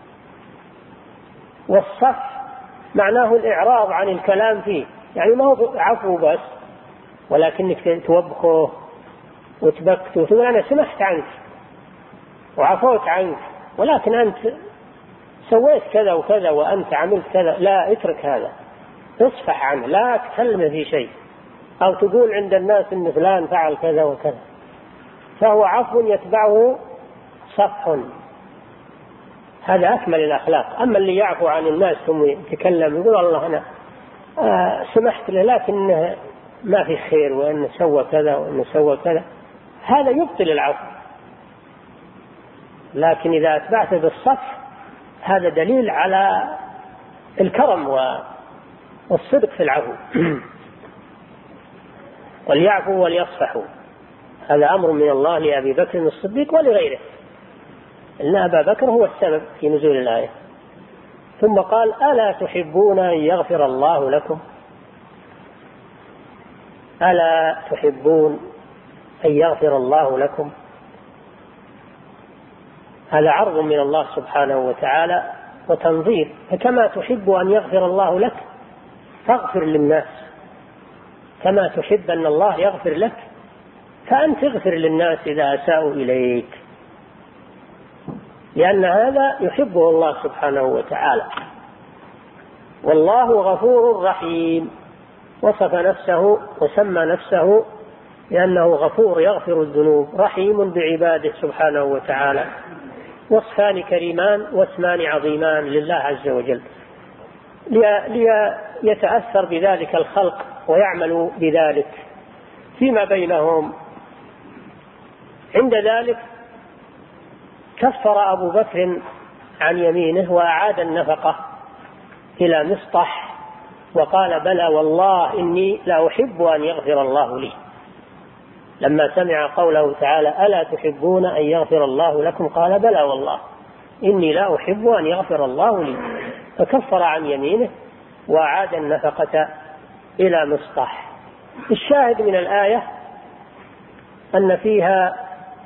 والصفح معناه الإعراض عن الكلام فيه، يعني ما هو عفو بس، ولكنك توبخه وتبكته وتقول أنا سمحت عنك وعفوت عنك ولكن أنت سويت كذا وكذا وأنت عملت كذا، لا، اترك هذا، اصفح عنه، لا تكلمه في شيء، أو تقول عند الناس إن فلان فعل كذا وكذا، فهو عفو يتبعه صفح. هذا أكمل الأخلاق. أما اللي يعفو عن الناس ثم يتكلم يقول الله أنا آه سمحت له لكن ما في خير وأنه سوى كذا وأنه سوى كذا، هذا يبطل العفو. لكن إذا أتبعته بالصفح هذا دليل على الكرم والصدق في العفو. وليعفوا وليصفحوا، هذا أمر من الله لأبي بكر الصديق ولغيره، إن أبا بكر هو السبب في نزول الآية. ثم قال ألا تحبون أن يغفر الله لكم؟ ألا تحبون أن يغفر الله لكم؟ هذا عرض من الله سبحانه وتعالى وتنظير، فكما تحب أن يغفر الله لك فاغفر للناس، كما تحب أن الله يغفر لك فأنت اغفر للناس إذا أساءوا إليك، لأن هذا يحبه الله سبحانه وتعالى. والله غفور رحيم، وصف نفسه وسمى نفسه لأنه غفور يغفر الذنوب، رحيم بعباده سبحانه وتعالى. وصفان كريمان واسمان عظيمان لله عز وجل، ليتأثر بذلك الخلق ويعملوا بذلك فيما بينهم. عند ذلك كفر أبو بكر عن يمينه وأعاد النفقة إلى مصطح وقال بلى والله إني لا أحب أن يغفر الله لي، لما سمع قوله تعالى ألا تحبون أن يغفر الله لكم قال بلى والله إني لا أحب أن يغفر الله لي، فكفر عن يمينه وأعاد النفقة إلى مصطح. الشاهد من الآية أن فيها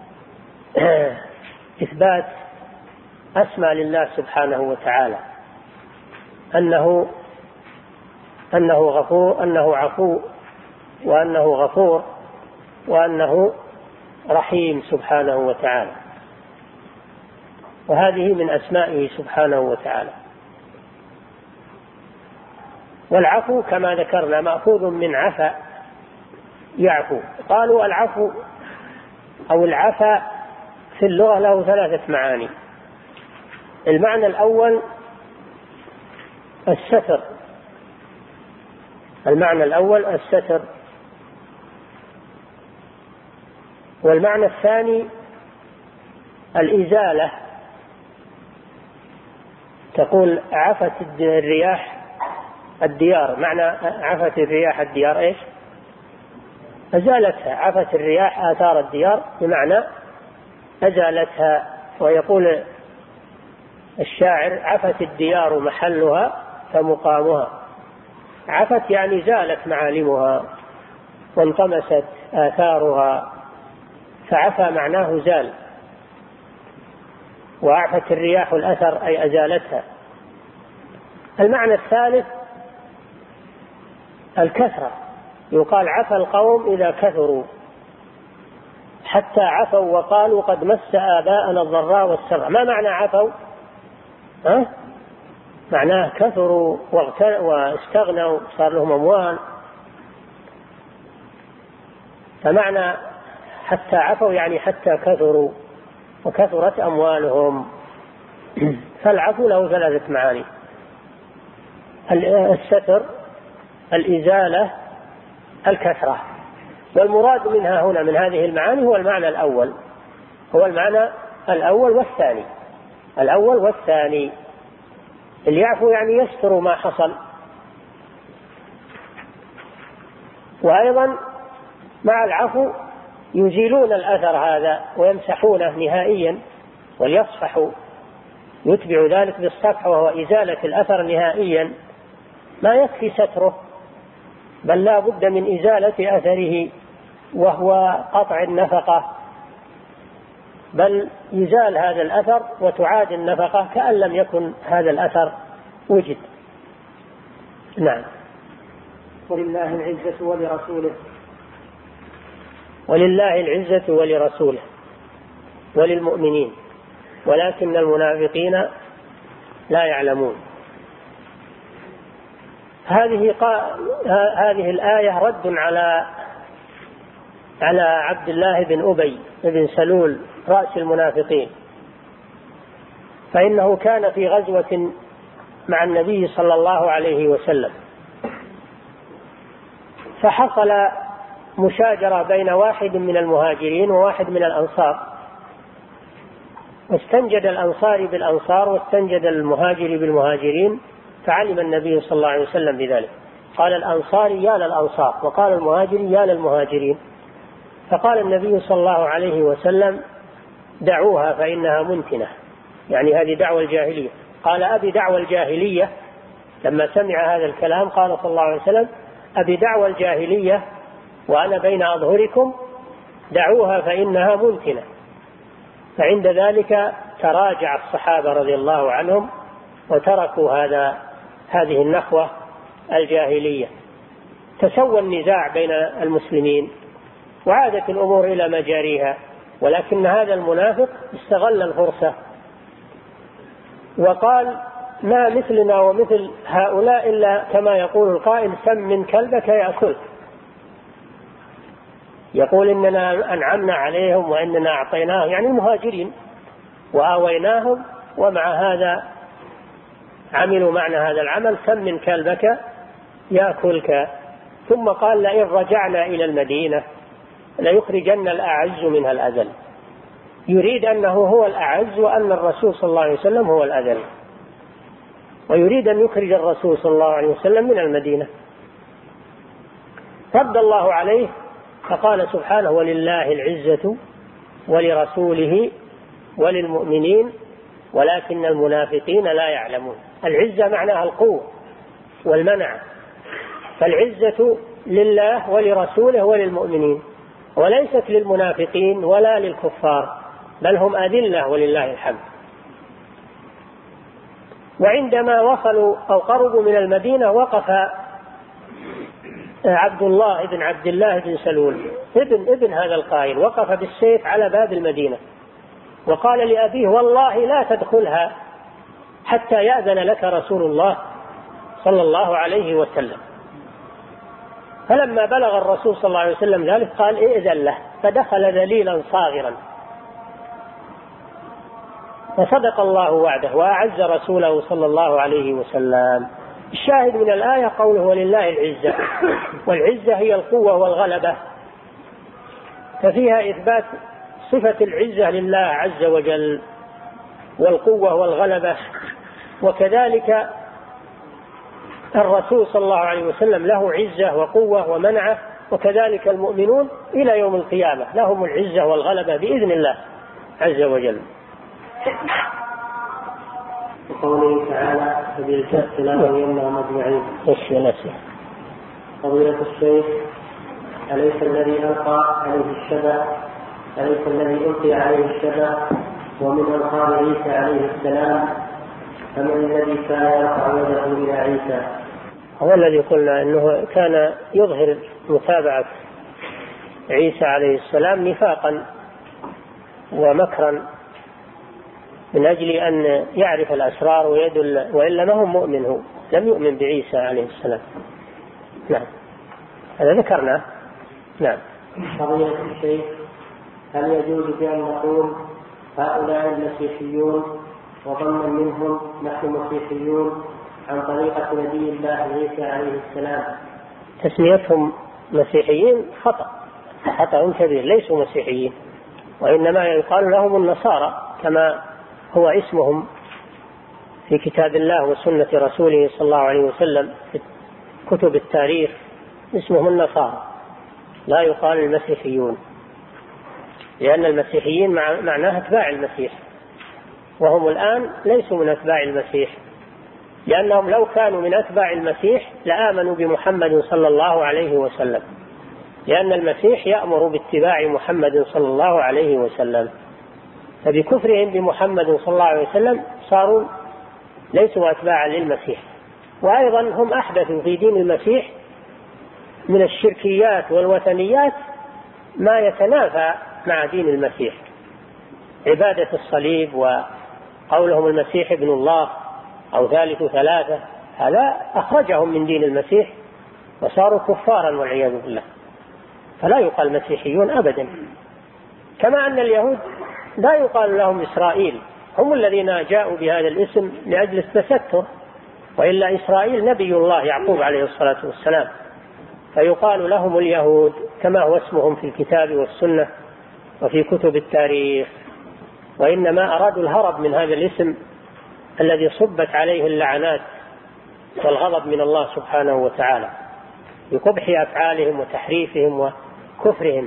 إثبات أسمى لله سبحانه وتعالى، أنه أنه غفور، أنه عفو، وأنه غفور، وأنه رحيم سبحانه وتعالى، وهذه من أسمائه سبحانه وتعالى. والعفو كما ذكرنا مأخوذ من عفا يعفو. قالوا العفو أو العفا في اللغة له ثلاثة معاني. المعنى الأول الستر، المعنى الأول الستر، والمعنى الثاني الإزالة، تقول عفت الرياح الديار، معنى عفت الرياح الديار إيش؟ أزالتها، عفت الرياح آثار الديار بمعنى أزالتها. ويقول الشاعر عفت الديار محلها فمقامها، عفت يعني زالت معالمها وانطمست آثارها، فعفى معناه زال. وعفت الرياح الأثر أي أزالتها. المعنى الثالث الكثرة، يقال عفى القوم إذا كثروا، حتى عفوا وقالوا قد مس آباءنا الضراء والسراء. ما معنى عفوا؟ ها؟ معناه كثروا واستغنوا، صار لهم أموال. فمعنى حتى عفوا يعني حتى كثروا وكثرت أموالهم. فالعفو له ثلاثة معاني: الستر، الإزالة، الكثرة. والمراد منها هنا من هذه المعاني هو المعنى الأول، هو المعنى الأول والثاني، الأول والثاني. اللي يعفو يعني يستر ما حصل. وأيضا مع العفو يزيلون الأثر هذا ويمسحونه نهائيا، وليصفحوا، يتبع ذلك بالصفح وهو إزالة الأثر نهائيا. ما يكفي ستره، بل لا بد من إزالة أثره وهو قطع النفقة، بل يزال هذا الأثر وتعاد النفقة كأن لم يكن هذا الأثر وجد. نعم. ولله العزة ولرسوله ولله العزة ولرسوله وللمؤمنين. ولكن المنافقين لا يعلمون. هذه هذه الآية رد على على عبد الله بن أبي بن سلول رأس المنافقين، فإنه كان في غزوة مع النبي صلى الله عليه وسلم، فحصل مشاجرة بين واحد من المهاجرين وواحد من الأنصار، واستنجد الأنصاري بالأنصار واستنجد المهاجر بالمهاجرين، فعلم النبي صلى الله عليه وسلم بذلك، قال الأنصاري يا للأنصار وقال المهاجري يا للمهاجرين، فقال النبي صلى الله عليه وسلم دعوها فإنها منتنة، يعني هذه دعوة الجاهلية. قال أبي دعوة الجاهلية، لما سمع هذا الكلام قال صلى الله عليه وسلم أبي دعوة الجاهلية وأنا بين أظهركم، دعوها فإنها منتنة. فعند ذلك تراجع الصحابة رضي الله عنهم وتركوا هذا هذه النخوة الجاهلية، تسوى النزاع بين المسلمين وعادت الأمور إلى مجاريها، ولكن هذا المنافق استغل الفرصة وقال ما مثلنا ومثل هؤلاء إلا كما يقول القائل سم من كلبك يأكل، يقول إننا أنعمنا عليهم وإننا أعطيناهم، يعني المهاجرين وآويناهم، ومع هذا عملوا معنا هذا العمل، سم من كلبك يأكلك. ثم قال لئن رجعنا إلى المدينة ليخرجن الأعز منها الأذل، يريد أنه هو الأعز وأن الرسول صلى الله عليه وسلم هو الأذل، ويريد أن يخرج الرسول صلى الله عليه وسلم من المدينة. رد الله عليه فقال سبحانه ولله العزة ولرسوله وللمؤمنين ولكن المنافقين لا يعلمون. العزة معناها القوة والمنع، فالعزة لله ولرسوله وللمؤمنين، وليست للمنافقين ولا للكفار، بل هم أذلة ولله الحمد. وعندما وصلوا أو قربوا من المدينة وقف عبد الله بن عبد الله بن سلول ابن ابن هذا القائل، وقف بالسيف على باب المدينة وقال لأبيه والله لا تدخلها حتى يأذن لك رسول الله صلى الله عليه وسلم. فلما بلغ الرسول صلى الله عليه وسلم ذلك قال ائذن له، فدخل ذليلا صاغرا، فصدق الله وعده وأعز رسوله صلى الله عليه وسلم. الشاهد من الآية قوله ولله العزة، والعزة هي القوة والغلبة، ففيها إثبات صفة العزة لله عز وجل والقوة والغلبة، وكذلك الرسول صلى الله عليه وسلم له عزة وقوة ومنعة، وكذلك المؤمنون إلى يوم القيامة لهم العزة والغلبة بإذن الله عز وجل. وقوله تعالى فبالكف لا يمنعهم أجمعين. فضيلة الشيخ أليس الذي ألقى عليه الشبه أليس الذي ألقي عليه الشبه ومن ألقى عيسى عليه السلام، فمن الذي كان يرفع يده إلى عيسى؟ هو الذي قلنا أنه كان يظهر متابعة عيسى عليه السلام نفاقا ومكرا من أجل أن يعرف الأسرار ويدل، وإلا ما هو مؤمن، هو لم يؤمن بعيسى عليه السلام. نعم هذا ذكرناه. نعم. فضيلة الشيخ هل يجوز بأن نقول هؤلاء المسيحيون وظنا منهم نحن مسيحيون عن طريقة نبي الله عيسى عليه السلام؟ تسميتهم مسيحيين خطأ خطأ كبير، ليسوا مسيحيين، وإنما يقال لهم النصارى كما هو اسمهم في كتاب الله وسنة رسوله صلى الله عليه وسلم في كتب التاريخ، اسمهم النصارى، لا يقال المسيحيون، لأن المسيحيين معناها اتباع المسيح، وهم الآن ليسوا من اتباع المسيح، لأنهم لو كانوا من اتباع المسيح لآمنوا بمحمد صلى الله عليه وسلم، لأن المسيح يأمر باتباع محمد صلى الله عليه وسلم، فبكفرهم بمحمد صلى الله عليه وسلم صاروا ليسوا أتباعا للمسيح. وأيضا هم أحدثوا في دين المسيح من الشركيات والوثنيات ما يتنافى مع دين المسيح، عبادة الصليب قولهم المسيح ابن الله أو ثالث ثلاثة، هذا أخرجهم من دين المسيح وصاروا كفارا والعياذ بالله، فلا يقال مسيحيون أبدا. كما أن اليهود لا يقال لهم إسرائيل، هم الذين جاءوا بهذا الاسم لأجل التستر، وإلا إسرائيل نبي الله يعقوب عليه الصلاة والسلام، فيقال لهم اليهود كما هو اسمهم في الكتاب والسنة وفي كتب التاريخ. وإنما أرادوا الهرب من هذا الاسم الذي صبت عليه اللعنات والغضب من الله سبحانه وتعالى بقبح أفعالهم وتحريفهم وكفرهم.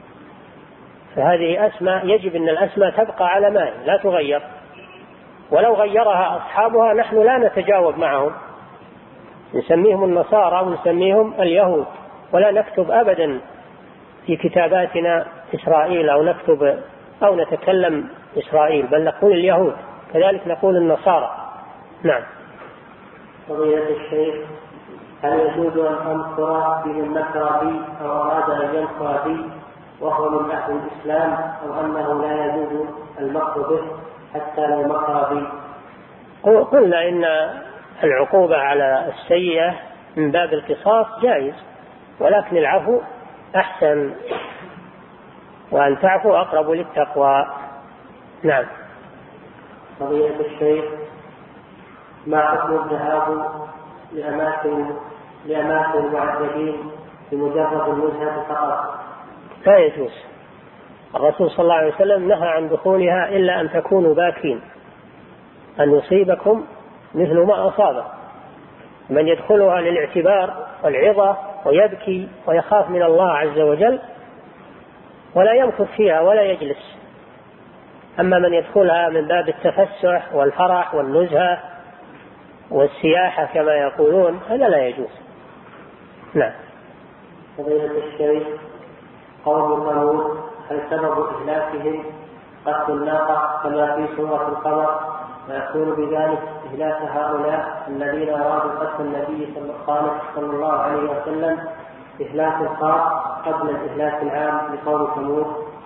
فهذه أسماء يجب أن الأسماء تبقى على ما لا تغير، ولو غيرها أصحابها نحن لا نتجاوب معهم، نسميهم النصارى ونسميهم اليهود، ولا نكتب أبدا في كتاباتنا إسرائيل أو نكتب أو نتكلم إسرائيل، بل نقول اليهود، كذلك نقول النصارى. نعم. فضيلة الشيخ، هل يجوز أن أنكر بمن نكر بي أو أراد أن ينكر بي وهو من أهل الإسلام، أو أنه لا يجوز المكر به حتى لو مكر بي؟ قلنا إن العقوبة على السيئة من باب القصاص جائز، ولكن العفو أحسن، وأن تعفو أقرب للتقوى. نعم. فضيلة الشيخ، ما حكم الذهاب لأماكن لأماكن المعذبين بمجرد النزهة فقط؟ لا يجوز. الرسول صلى الله عليه وسلم نهى عن دخولها إلا أن تكونوا باكين، أن يصيبكم مثل ما أصابه. من يدخلها للاعتبار والعظة ويبكي ويخاف من الله عز وجل ولا يمكث فيها ولا يجلس. أما من يدخلها من باب التفسح والفرح والنزهة والسياحة كما يقولون، هذا لا يجوز. نعم. فضيلة الشيخ، قوم ثمود هل سبب إهلاكهم قتل الناقة كما في سورة القمر، ويكون بذلك إهلاك هؤلاء الذين أرادوا قتل النبي صلى الله عليه وسلم إهلاك خاص قبل الإهلاك العام لقوم ثمود؟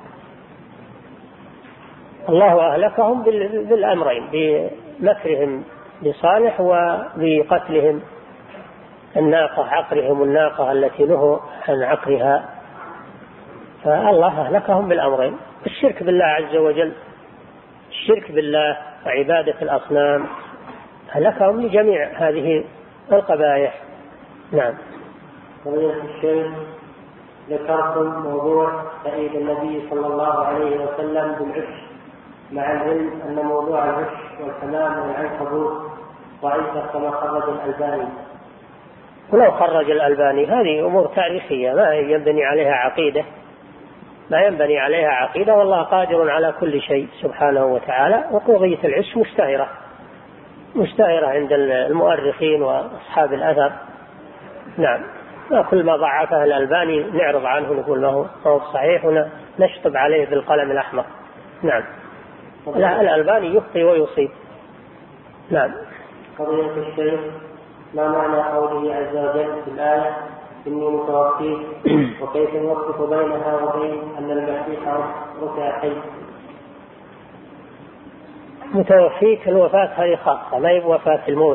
الله أهلكهم بالأمرين، بمكرهم لصالح وبقتلهم الناقة، عقرهم الناقة التي نهوا عن عقرها، فالله أهلكهم بالأمرين: الشرك بالله عز وجل، الشرك بالله وعبادة الأصنام، أهلكهم لجميع هذه القبائح. نعم. فضيلة الشيخ، ذكرتم موضوع تأييد النبي صلى الله عليه وسلم بالعش، مع العلم أن موضوع العش والحمام والعنكبوت ضعيف كما خرج الألباني. ولو خرج الألباني هذه أمور تاريخية ما ينبني عليها عقيدة، ما ينبني عليها عقيدة، والله قادر على كل شيء سبحانه وتعالى. وقضية العش مشتهرة مشتهرة عند المؤرخين وأصحاب الأثر. نعم. كل ما ضعفه الألباني نعرض عنه نقول له هو صحيح ونشطب عليه بالقلم الأحمر. نعم. لا، الألباني يخطئ ويصيب. نعم. قضية الشيخ، ما معنى قوله عز وجل في الآية إني متوفيك، وكيف نوفق بينها وبين أن المسيح رفع حي؟ متوفيك الوفاة هذه خاصة، ما هي وفاة الموت،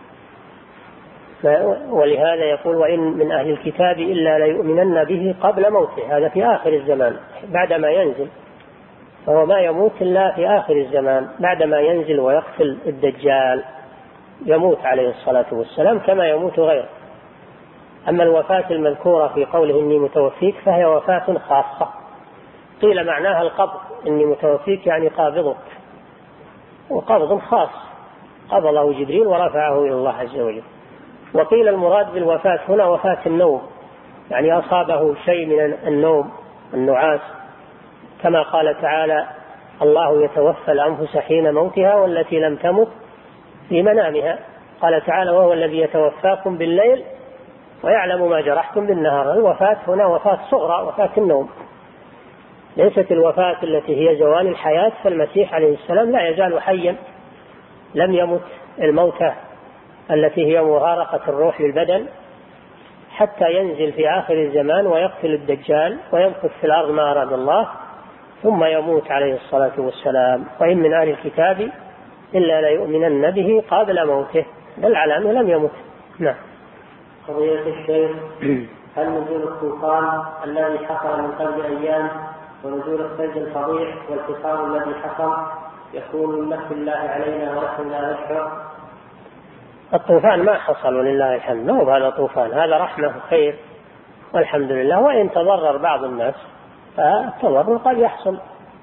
ولهذا يقول وإن من أهل الكتاب إلا ليؤمنن به قبل موته، هذا في آخر الزمان بعدما ينزل، فهو ما يموت إلا في آخر الزمان بعدما ينزل ويقتل الدجال، يموت عليه الصلاة والسلام كما يموت غيره. أما الوفاة المذكورة في قوله إني متوفيك فهي وفاة خاصة، قيل معناها القبض، إني متوفيك يعني قابضك، وقبض خاص قبضه جبريل ورفعه إلى الله عز وجل. وقيل المراد بالوفاة هنا وفاة النوم، يعني أصابه شيء من النوم النعاس، كما قال تعالى الله يتوفى الأنفس حين موتها والتي لم تمت في منامها. قال تعالى وهو الذي يتوفاكم بالليل ويعلم ما جرحتم بالنهار. الوفاة هنا وفاة صغرى، وفاة النوم، ليست الوفاة التي هي زوال الحياة، فالمسيح عليه السلام لا يزال حيا، لم يمت الموتى التي هي مغارقة الروح بالبدن، حتى ينزل في آخر الزمان ويقتل الدجال ويمكث في الأرض ما أراد الله، ثم يموت عليه الصلاة والسلام. وإن من أهل الكتاب إلا ليؤمنن به قبل موته، بل على أنه لم يمت. نعم. قضية الشيخ، هل نزول الطوفان الذي حصل من قبل أيام ونزول الثلج الفظيع والحصار الذي حصل يكون من نفس الله علينا ونحن لا نشعر؟ الطوفان ما حصل ولله الحمد، ما هو هذا طوفان، هذا رحمة وخير والحمد لله. وإن تضرر بعض الناس فالتضرر قد يحصل،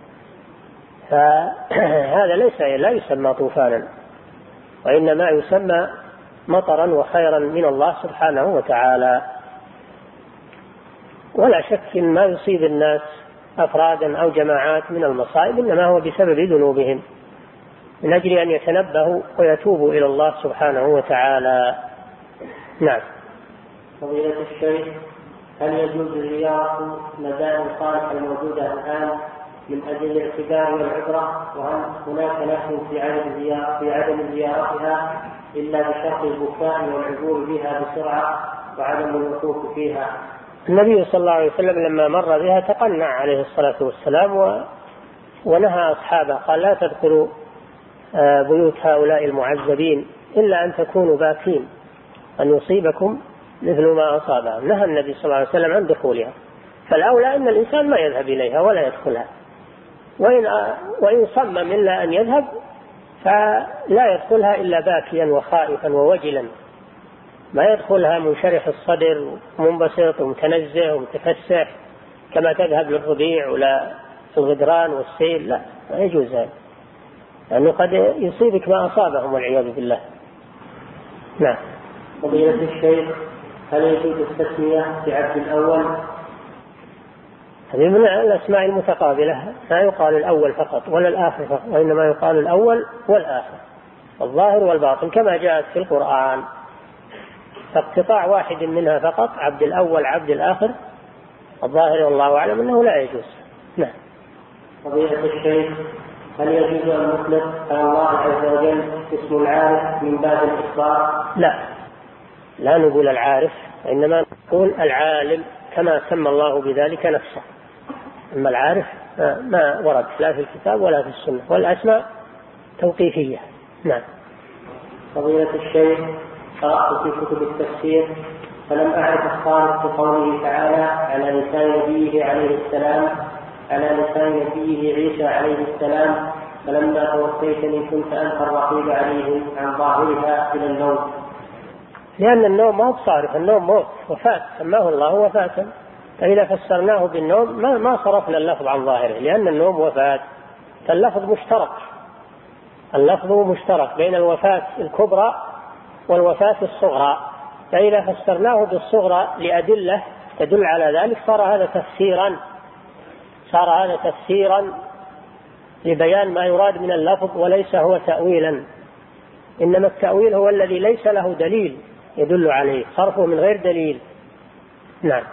فهذا ليس لا يسمى طوفانا، وإنما يسمى مطرا وخيرا من الله سبحانه وتعالى. ولا شك إن ما يصيب الناس أفرادا أو جماعات من المصائب إنما هو بسبب ذنوبهم، من أجل أن يتنبهوا ويتوبوا إلى الله سبحانه وتعالى. نعم. فضيلة الشيخ، هل يجوز زيارة مدائن الصالح الموجودة الآن من أجل الاعتبار والعبرة؟ وهل هناك نهي في عدم زيارة في عدم زيارتها إلا بشرط البكاء والعبور بها بسرعة وعدم الوقوف فيها؟ النبي صلى الله عليه وسلم لما مر بها تقنع عليه الصلاة والسلام و... ونهى أصحابه، قال لا تدخلوا بيوت هؤلاء المعذبين إلا أن تكونوا باكين أن يصيبكم مثل ما أصابهم. نهى النبي صلى الله عليه وسلم عن دخولها، فالأولى أن الإنسان ما يذهب إليها ولا يدخلها، وإن, وإن صمم إلا أن يذهب فلا يدخلها إلا باكيا وخائفا ووجلا، ما يدخلها منشرح الصدر ومنبسط ومتنزه ومتفسح كما تذهب للربيع ولا الغدران والسيل، لا، ما يجوز هذا، لأنه قد يصيبك ما أصابهم والعياذ بالله. نعم. فضيلة الشيخ، هل يجوز التسمية بعبد الأول؟ هذه من الأسماء المتقابلة، لا يقال الأول فقط ولا الآخر فقط، وإنما يقال الأول والآخر، الظاهر والباطن كما جاءت في القرآن، فاقتطاع واحد منها فقط، عبد الأول عبد الآخر، الظاهر والله أعلم أنه لا يجوز. نعم. فضيلة الشيخ، هل يجوز أن نطلق على الله عز وجل اسم العارف من باب الإخبار؟ لا، لا نقول العارف، وإنما نقول العالم كما سمى الله بذلك نفسه. أما العارف ما ورد لا في الكتاب ولا في السنة، والأسماء توقيفية. نعم. فضيلة الشيخ، قرأت في كتب التفسير فلم أعرف الخالق بقوله تعالى على لسان نبيه عليه السلام على لسان نبيه عيسى عليه السلام فلما توفيتني كنت أنت الرقيب عليهم عن ظاهرها إلى النوم. لأن النوم ما هو صارف، النوم موت وفاة، سماه الله وفاة، فإذا فسرناه بالنوم ما, ما صرفنا اللفظ عن ظاهره، لأن النوم وفاة، فاللفظ مشترك، اللفظ مشترك بين الوفاة الكبرى والوفاة الصغرى، فإذا فسرناه بالصغرى لأدلة تدل على ذلك صار هذا تفسيرا صار هذا تفسيرا لبيان ما يراد من اللفظ، وليس هو تأويلا، إنما التأويل هو الذي ليس له دليل يدل عليه، صرفه من غير دليل. نعم.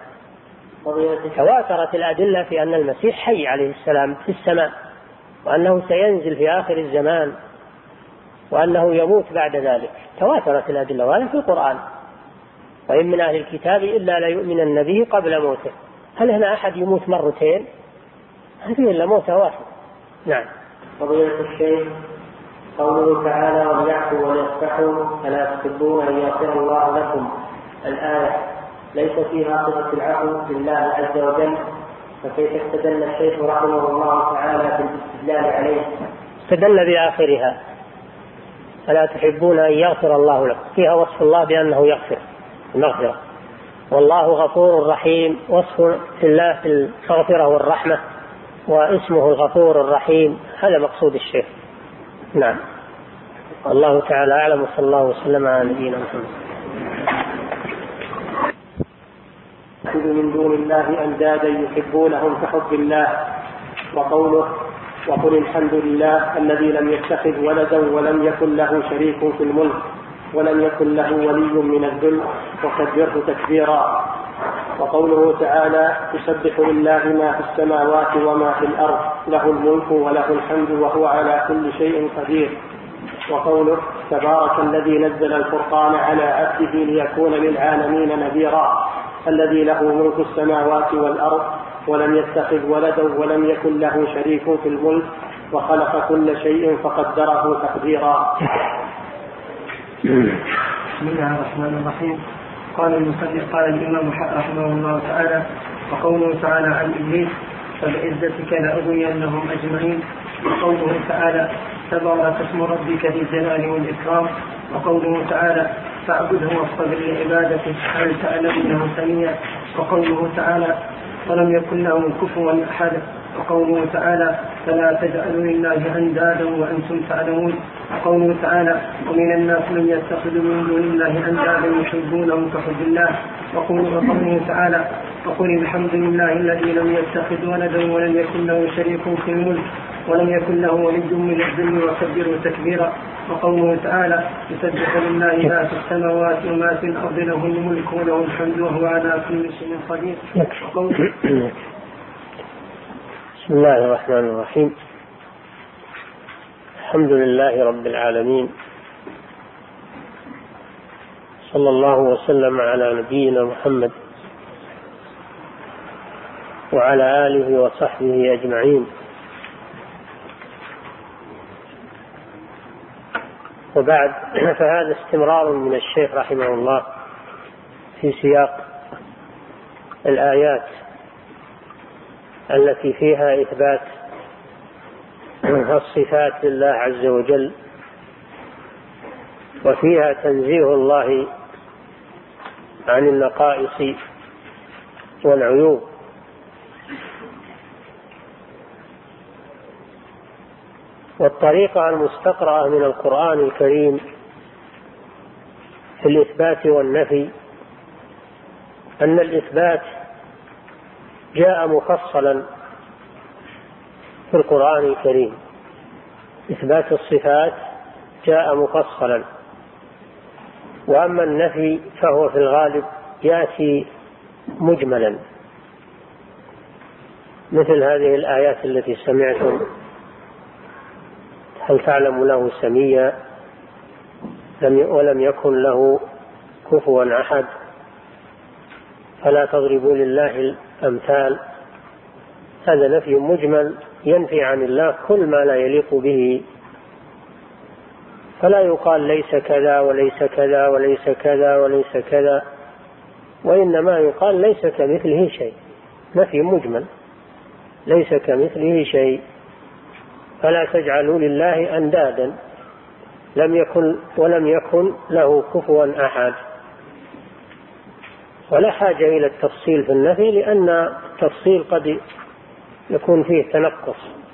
تواترت الأدلة في أن المسيح حي عليه السلام في السماء، وأنه سينزل في آخر الزمان، وأنه يموت بعد ذلك، تواترت الأدلة، وهذا في القرآن. وإن من أهل الكتاب إلا ليؤمنن به قبل موته. هل هنا أحد يموت مرتين؟ هذه إلا موت واحد. نعم. فضيلة الشيخ، قوله تعالى وليعفوا وليصفحوا ألا تحبون أن يغفر الله لكم، الآية ليس فيها صفة العفو لله عز وجل، فكيف استدل الشيخ رحمه الله تعالى بالاستدلال عليه؟ استدل بآخرها ألا تحبون أن يغفر الله لكم، فيها وصف الله بأنه يغفر المغفرة، والله غفور رحيم، وصف الله في المغفرة والرحمة، واسمه الغفور الرحيم، هذا مقصود الشيخ. نعم. الله تعالى أعلم، وصلى الله وسلم على نبينا محمد. من دون الله أندادا يحبونهم كحب الله، وقوله وقل الحمد لله الذي لم يتخذ ولدا ولم يكن له شريك في الملك ولم يكن له ولي من الذل وكبره تكبيرا. وقوله تعالى يسبح لله ما في السماوات وما في الأرض له الملك وله الحمد وهو على كل شيء قدير. وقوله تبارك الذي نزل الفرقان على عبده ليكون للعالمين نذيرا الذي له ملك السماوات والأرض ولم يتخذ ولدا ولم يكن له شريك في الملك وخلق كل شيء فقدره تقديرا. بسم الله الرحمن الرحيم. قال المصنف قال الإمام رحمه الله تعالى: وقوله تعالى عن إبليس: فبعزتك لأغوينهم أجمعين. وقوله تعالى: تبارك اسم ربك ذي الجلال والإكرام. وقوله تعالى: فاعبده واصطبر لعبادته هل تعلم له سميا. وقوله تعالى: ولم يكن له كفوا أحد. وقوله تعالى: فلا تجعلوا لله أندادا وأنتم تعلمون. وقوله تعالى: ومن الناس من يتخذ من دون الله أندادا يحبونهم كحب الله. وقوله تعالى: وقل الحمد لله الذي لم يتخذ ولدا ولم يكن له شريك في الملك ولم يكن له ولي من الذل وكبره تكبيرا. وقوله تعالى: يسبح لله ما في السماوات وما في الأرض له الملك وله الحمد وهو على كل شيء قدير. بسم الله الرحمن الرحيم. الحمد لله رب العالمين، صلى الله وسلم على نبينا محمد وعلى آله وصحبه أجمعين. وبعد، فهذا استمرار من الشيخ رحمه الله في سياق الآيات التي فيها إثبات الصفات لله عز وجل، وفيها تنزيه الله عن النقائص والعيوب. والطريقة المستقرأة من القرآن الكريم في الإثبات والنفي أن الإثبات جاء مفصلا في القرآن الكريم، إثبات الصفات جاء مفصلا، وأما النفي فهو في الغالب يأتي مجملا، مثل هذه الآيات التي سمعتم: هل تعلم له سميا، ولم يكن له كفوا أحد، فلا تضربوا لله الأمثال. هذا نفي مجمل ينفي عن الله كل ما لا يليق به، فلا يقال ليس كذا وليس كذا وليس كذا وليس كذا، وإنما يقال ليس كمثله شيء. نفي مجمل، ليس كمثله شيء. فلا تجعلوا لله أندادا لم يكن ولم يكن له كفوا أحد. ولا حاجة إلى التفصيل في النفي، لأن التفصيل قد يكون فيه تنقص.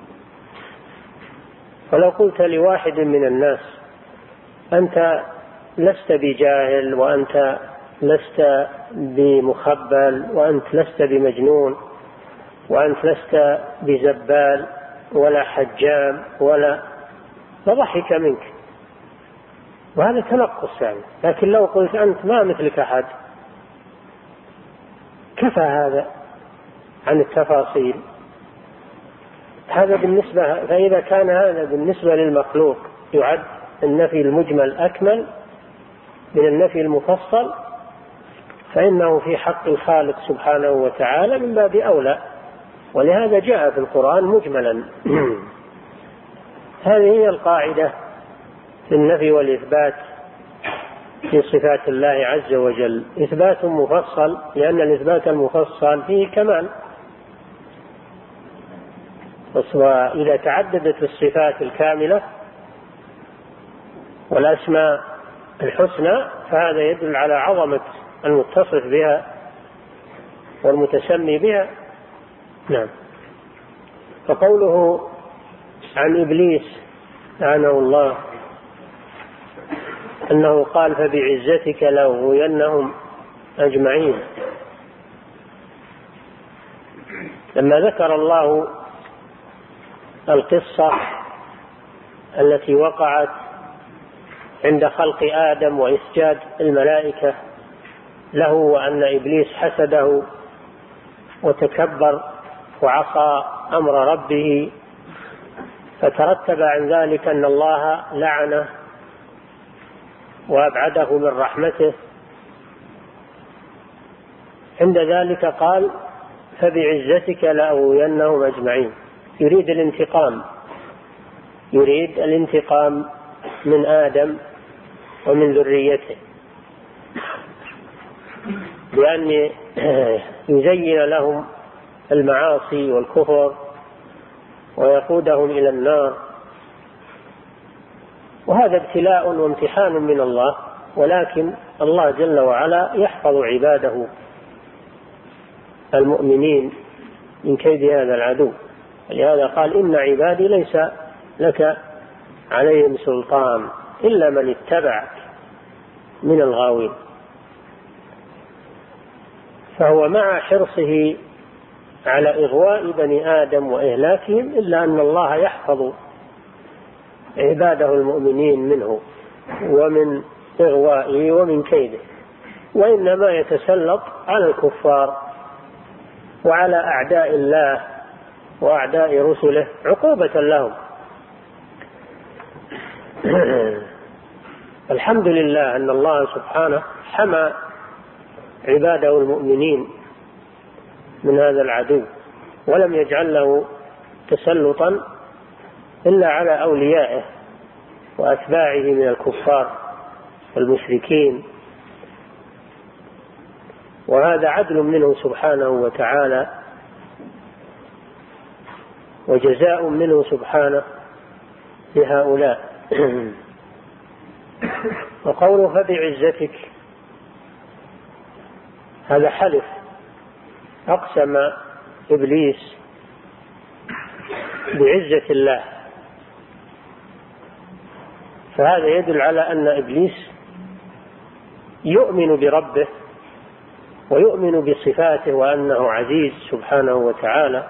ولو قلت لواحد من الناس: أنت لست بجاهل، وأنت لست بمخبل، وأنت لست بمجنون، وأنت لست بزبال ولا حجام ولا، فضحك منك، وهذا تنقص يعني. لكن لو قلت: أنت ما مثلك أحد، كفى هذا عن التفاصيل. هذا بالنسبة، فإذا كان هذا بالنسبة للمخلوق يعد النفي المجمل أكمل من النفي المفصل، فإنه في حق الخالق سبحانه وتعالى من باب أولى، ولهذا جاء في القرآن مجملا. هذه هي القاعدة في النفي والإثبات في صفات الله عز وجل: إثبات مفصل، لأن الإثبات المفصل فيه كمال. وإذا تعددت الصفات الكاملة والأسماء الحسنى فهذا يدل على عظمة المتصف بها والمتسمي بها. نعم. فقوله عن إبليس لعنه الله أنه قال: فبعزتك لأغوينهم أجمعين. لما ذكر الله القصة التي وقعت عند خلق آدم وإسجاد الملائكة له، وأن إبليس حسده وتكبر وعصى أمر ربه، فترتب عن ذلك أن الله لعنه وأبعده من رحمته. عند ذلك قال: فبعزتك لأغوينهم أجمعين، يريد الانتقام يريد الانتقام من آدم ومن ذريته، بأن يزين لهم المعاصي والكفر ويقودهم إلى النار. وهذا ابتلاء وامتحان من الله، ولكن الله جل وعلا يحفظ عباده المؤمنين من كيد هذا العدو. لهذا قال إن عبادي ليس لك عليهم سلطان إلا من اتبعك من الغاوين. فهو مع حرصه على إغواء بني آدم وإهلاكهم إلا أن الله يحفظ عباده المؤمنين منه ومن إغوائه ومن كيده، وإنما يتسلط على الكفار وعلى أعداء الله وأعداء رسله عقوبة لهم. الحمد لله أن الله سبحانه حمى عباده المؤمنين من هذا العدو، ولم يجعل له تسلطا إلا على أوليائه وأتباعه من الكفار والمشركين. وهذا عدل منه سبحانه وتعالى وجزاء منه سبحانه لهؤلاء. وقوله فبعزتك هذا حلف، أقسم إبليس بعزة الله، فهذا يدل على أن إبليس يؤمن بربه ويؤمن بصفاته وأنه عزيز سبحانه وتعالى،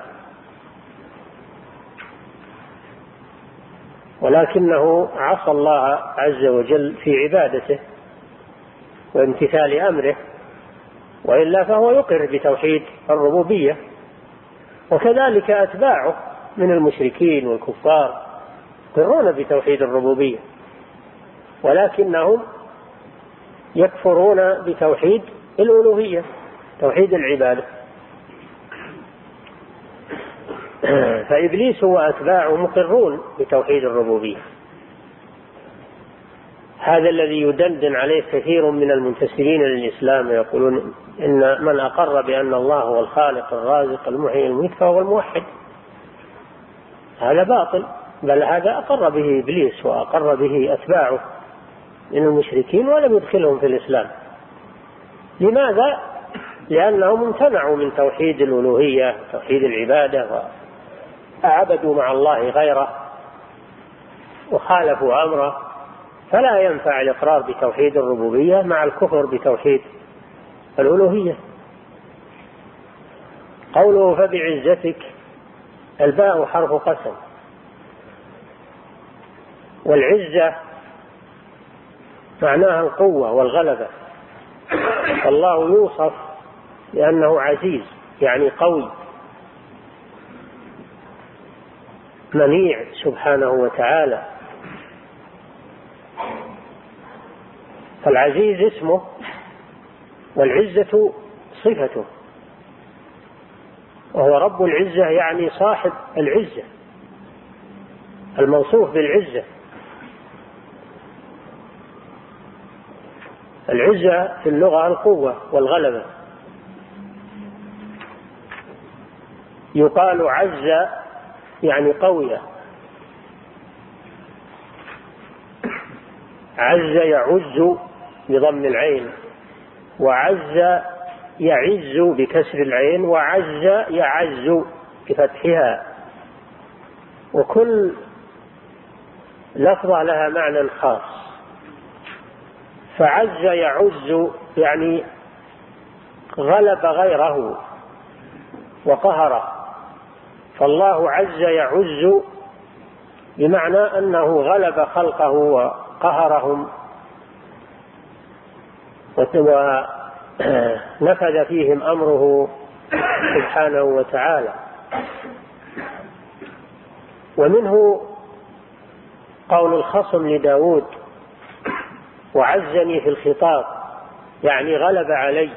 ولكنه عصى الله عز وجل في عبادته وامتثال أمره، وإلا فهو يقر بتوحيد الربوبية. وكذلك أتباعه من المشركين والكفار يقرون بتوحيد الربوبية، ولكنهم يكفرون بتوحيد الألوهية، توحيد العبادة. فإبليس وأتباعه مقرون بتوحيد الربوبية. هذا الذي يدندن عليه كثير من المنتسبين للإسلام، يقولون إن من أقر بأن الله هو الخالق الرازق المحيي المميت فهو الموحد. هذا باطل، بل هذا أقر به إبليس وأقر به أتباعه من المشركين ولم يدخلهم في الإسلام. لماذا؟ لأنهم امتنعوا من توحيد الألوهية توحيد العبادة وأعبدوا مع الله غيره وخالفوا أمره، فلا ينفع الإقرار بتوحيد الربوبية مع الكفر بتوحيد الألوهية. قوله فبعزتك، الباء حرف قسم، والعزة معناها القوة والغلبة، الله يوصف لأنه عزيز يعني قوي منيع سبحانه وتعالى. فالعزيز اسمه والعزة صفته، وهو رب العزة يعني صاحب العزة الموصوف بالعزة. العزة في اللغة القوة والغلبة. يقال عز يعني قوية، عز يعز بضم العين، وعز يعز بكسر العين، وعز يعز بفتحها، وكل لفظة لها معنى خاص. فعز يعز يعني غلب غيره وقهره، فالله عز يعز بمعنى أنه غلب خلقه وقهرهم ونفذ فيهم أمره سبحانه وتعالى. ومنه قول الخصم لداود وعزني في الخطاب، يعني غلب علي.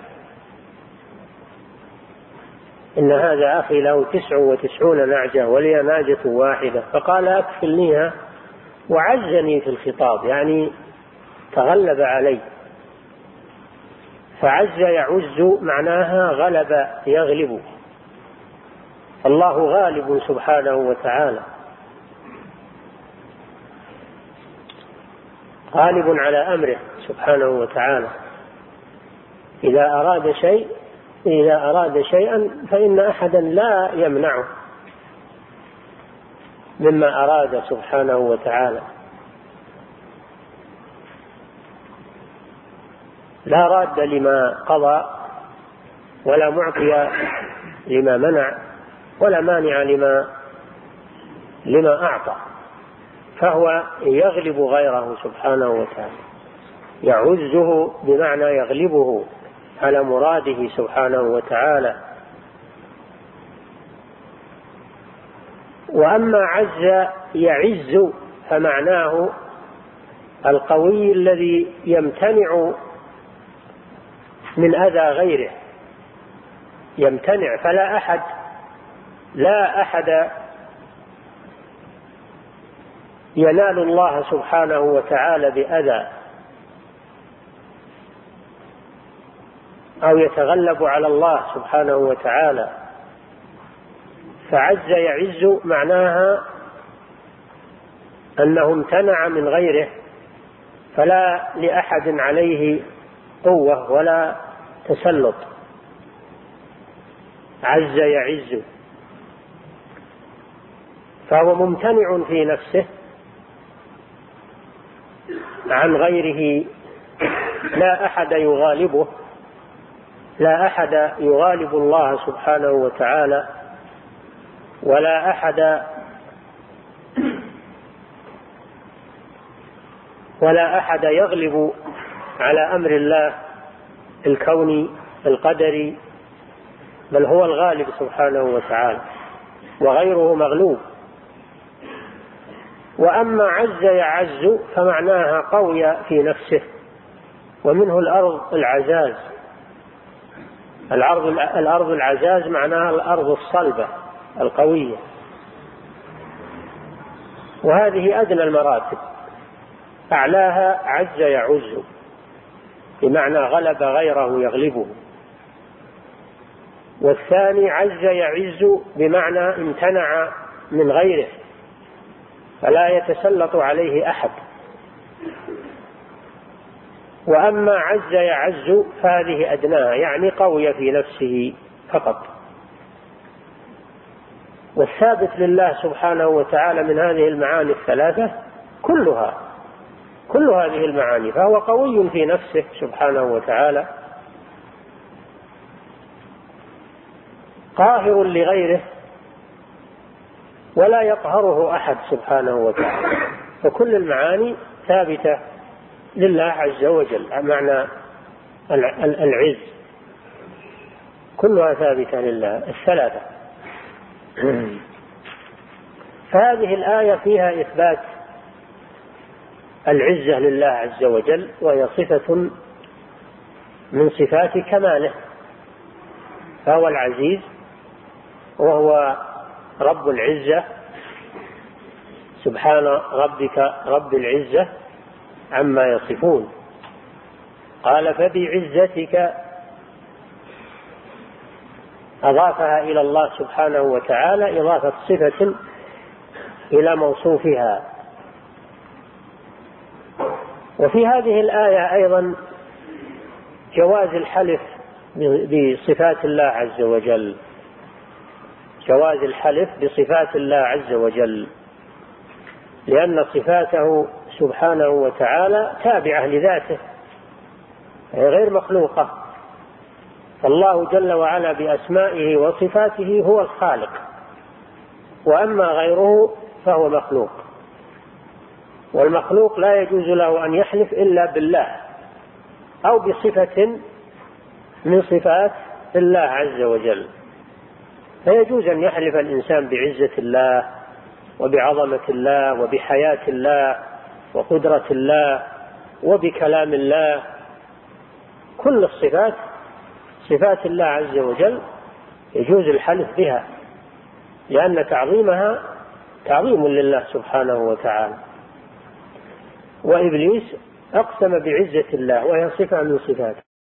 إن هذا أخي له تسع وتسعون نعجة ولي ناجة واحدة، فقال أكفلنيها وعزني في الخطاب يعني تغلب علي. فعز يعز معناها غلب يغلب، الله غالب سبحانه وتعالى، غالب على أمره سبحانه وتعالى. إذا أراد شيء إذا أراد شيئا فإن أحدا لا يمنعه مما أراد سبحانه وتعالى. لا راد لما قضى ولا معطي لما منع ولا مانع لما لما أعطى، فهو يغلب غيره سبحانه وتعالى، يعزه بمعنى يغلبه على مراده سبحانه وتعالى. وأما عز يعز فمعناه القوي الذي يمتنع من أذى غيره، يمتنع، فلا أحد لا أحد ينال الله سبحانه وتعالى بأذى أو يتغلب على الله سبحانه وتعالى. فعز يعز معناها أنه امتنع من غيره، فلا لأحد عليه قوة ولا تسلط. عز يعز فهو ممتنع في نفسه عن غيره، لا أحد يغالبه، لا أحد يغالب الله سبحانه وتعالى، ولا أحد ولا أحد يغلب على أمر الله الكوني القدري، بل هو الغالب سبحانه وتعالى وغيره مغلوب. وأما عز يعز فمعناها قوي في نفسه، ومنه الأرض العزاز. الأرض الأرض العزاز معناها الأرض الصلبة القوية، وهذه أدنى المراتب، أعلاها عز يعز بمعنى غلب غيره يغلبه. والثاني عز يعز بمعنى امتنع من غيره فلا يتسلط عليه أحد. وأما عز يعز فهذه أدناها يعني قوي في نفسه فقط. والثابت لله سبحانه وتعالى من هذه المعاني الثلاثة كلها كل هذه المعاني، فهو قوي في نفسه سبحانه وتعالى، قاهر لغيره ولا يقهره أحد سبحانه وتعالى. فكل المعاني ثابتة لله عز وجل، معنى العز كلها ثابتة لله الثلاثة. فهذه الآية فيها إثبات العزة لله عز وجل، وهي صفة من صفات كماله، فهو العزيز وهو رب العزة، سبحان ربك رب العزة عما يصفون. قال فبعزتك، أضافها إلى الله سبحانه وتعالى إضافة صفة إلى موصوفها. وفي هذه الآية أيضا جواز الحلف بصفات الله عز وجل، جواز الحلف بصفات الله عز وجل، لأن صفاته سبحانه وتعالى تابعة لذاته غير مخلوقة. فالله جل وعلا بأسمائه وصفاته هو الخالق، وأما غيره فهو مخلوق، والمخلوق لا يجوز له أن يحلف إلا بالله أو بصفة من صفات الله عز وجل. فيجوز أن يحلف الإنسان بعزة الله وبعظمة الله وبحياة الله وقدرة الله وبكلام الله، كل الصفات صفات الله عز وجل يجوز الحلف بها، لأن تعظيمها تعظيم لله سبحانه وتعالى. وإبليس أقسم بعزة الله وهي صفة من صفاته.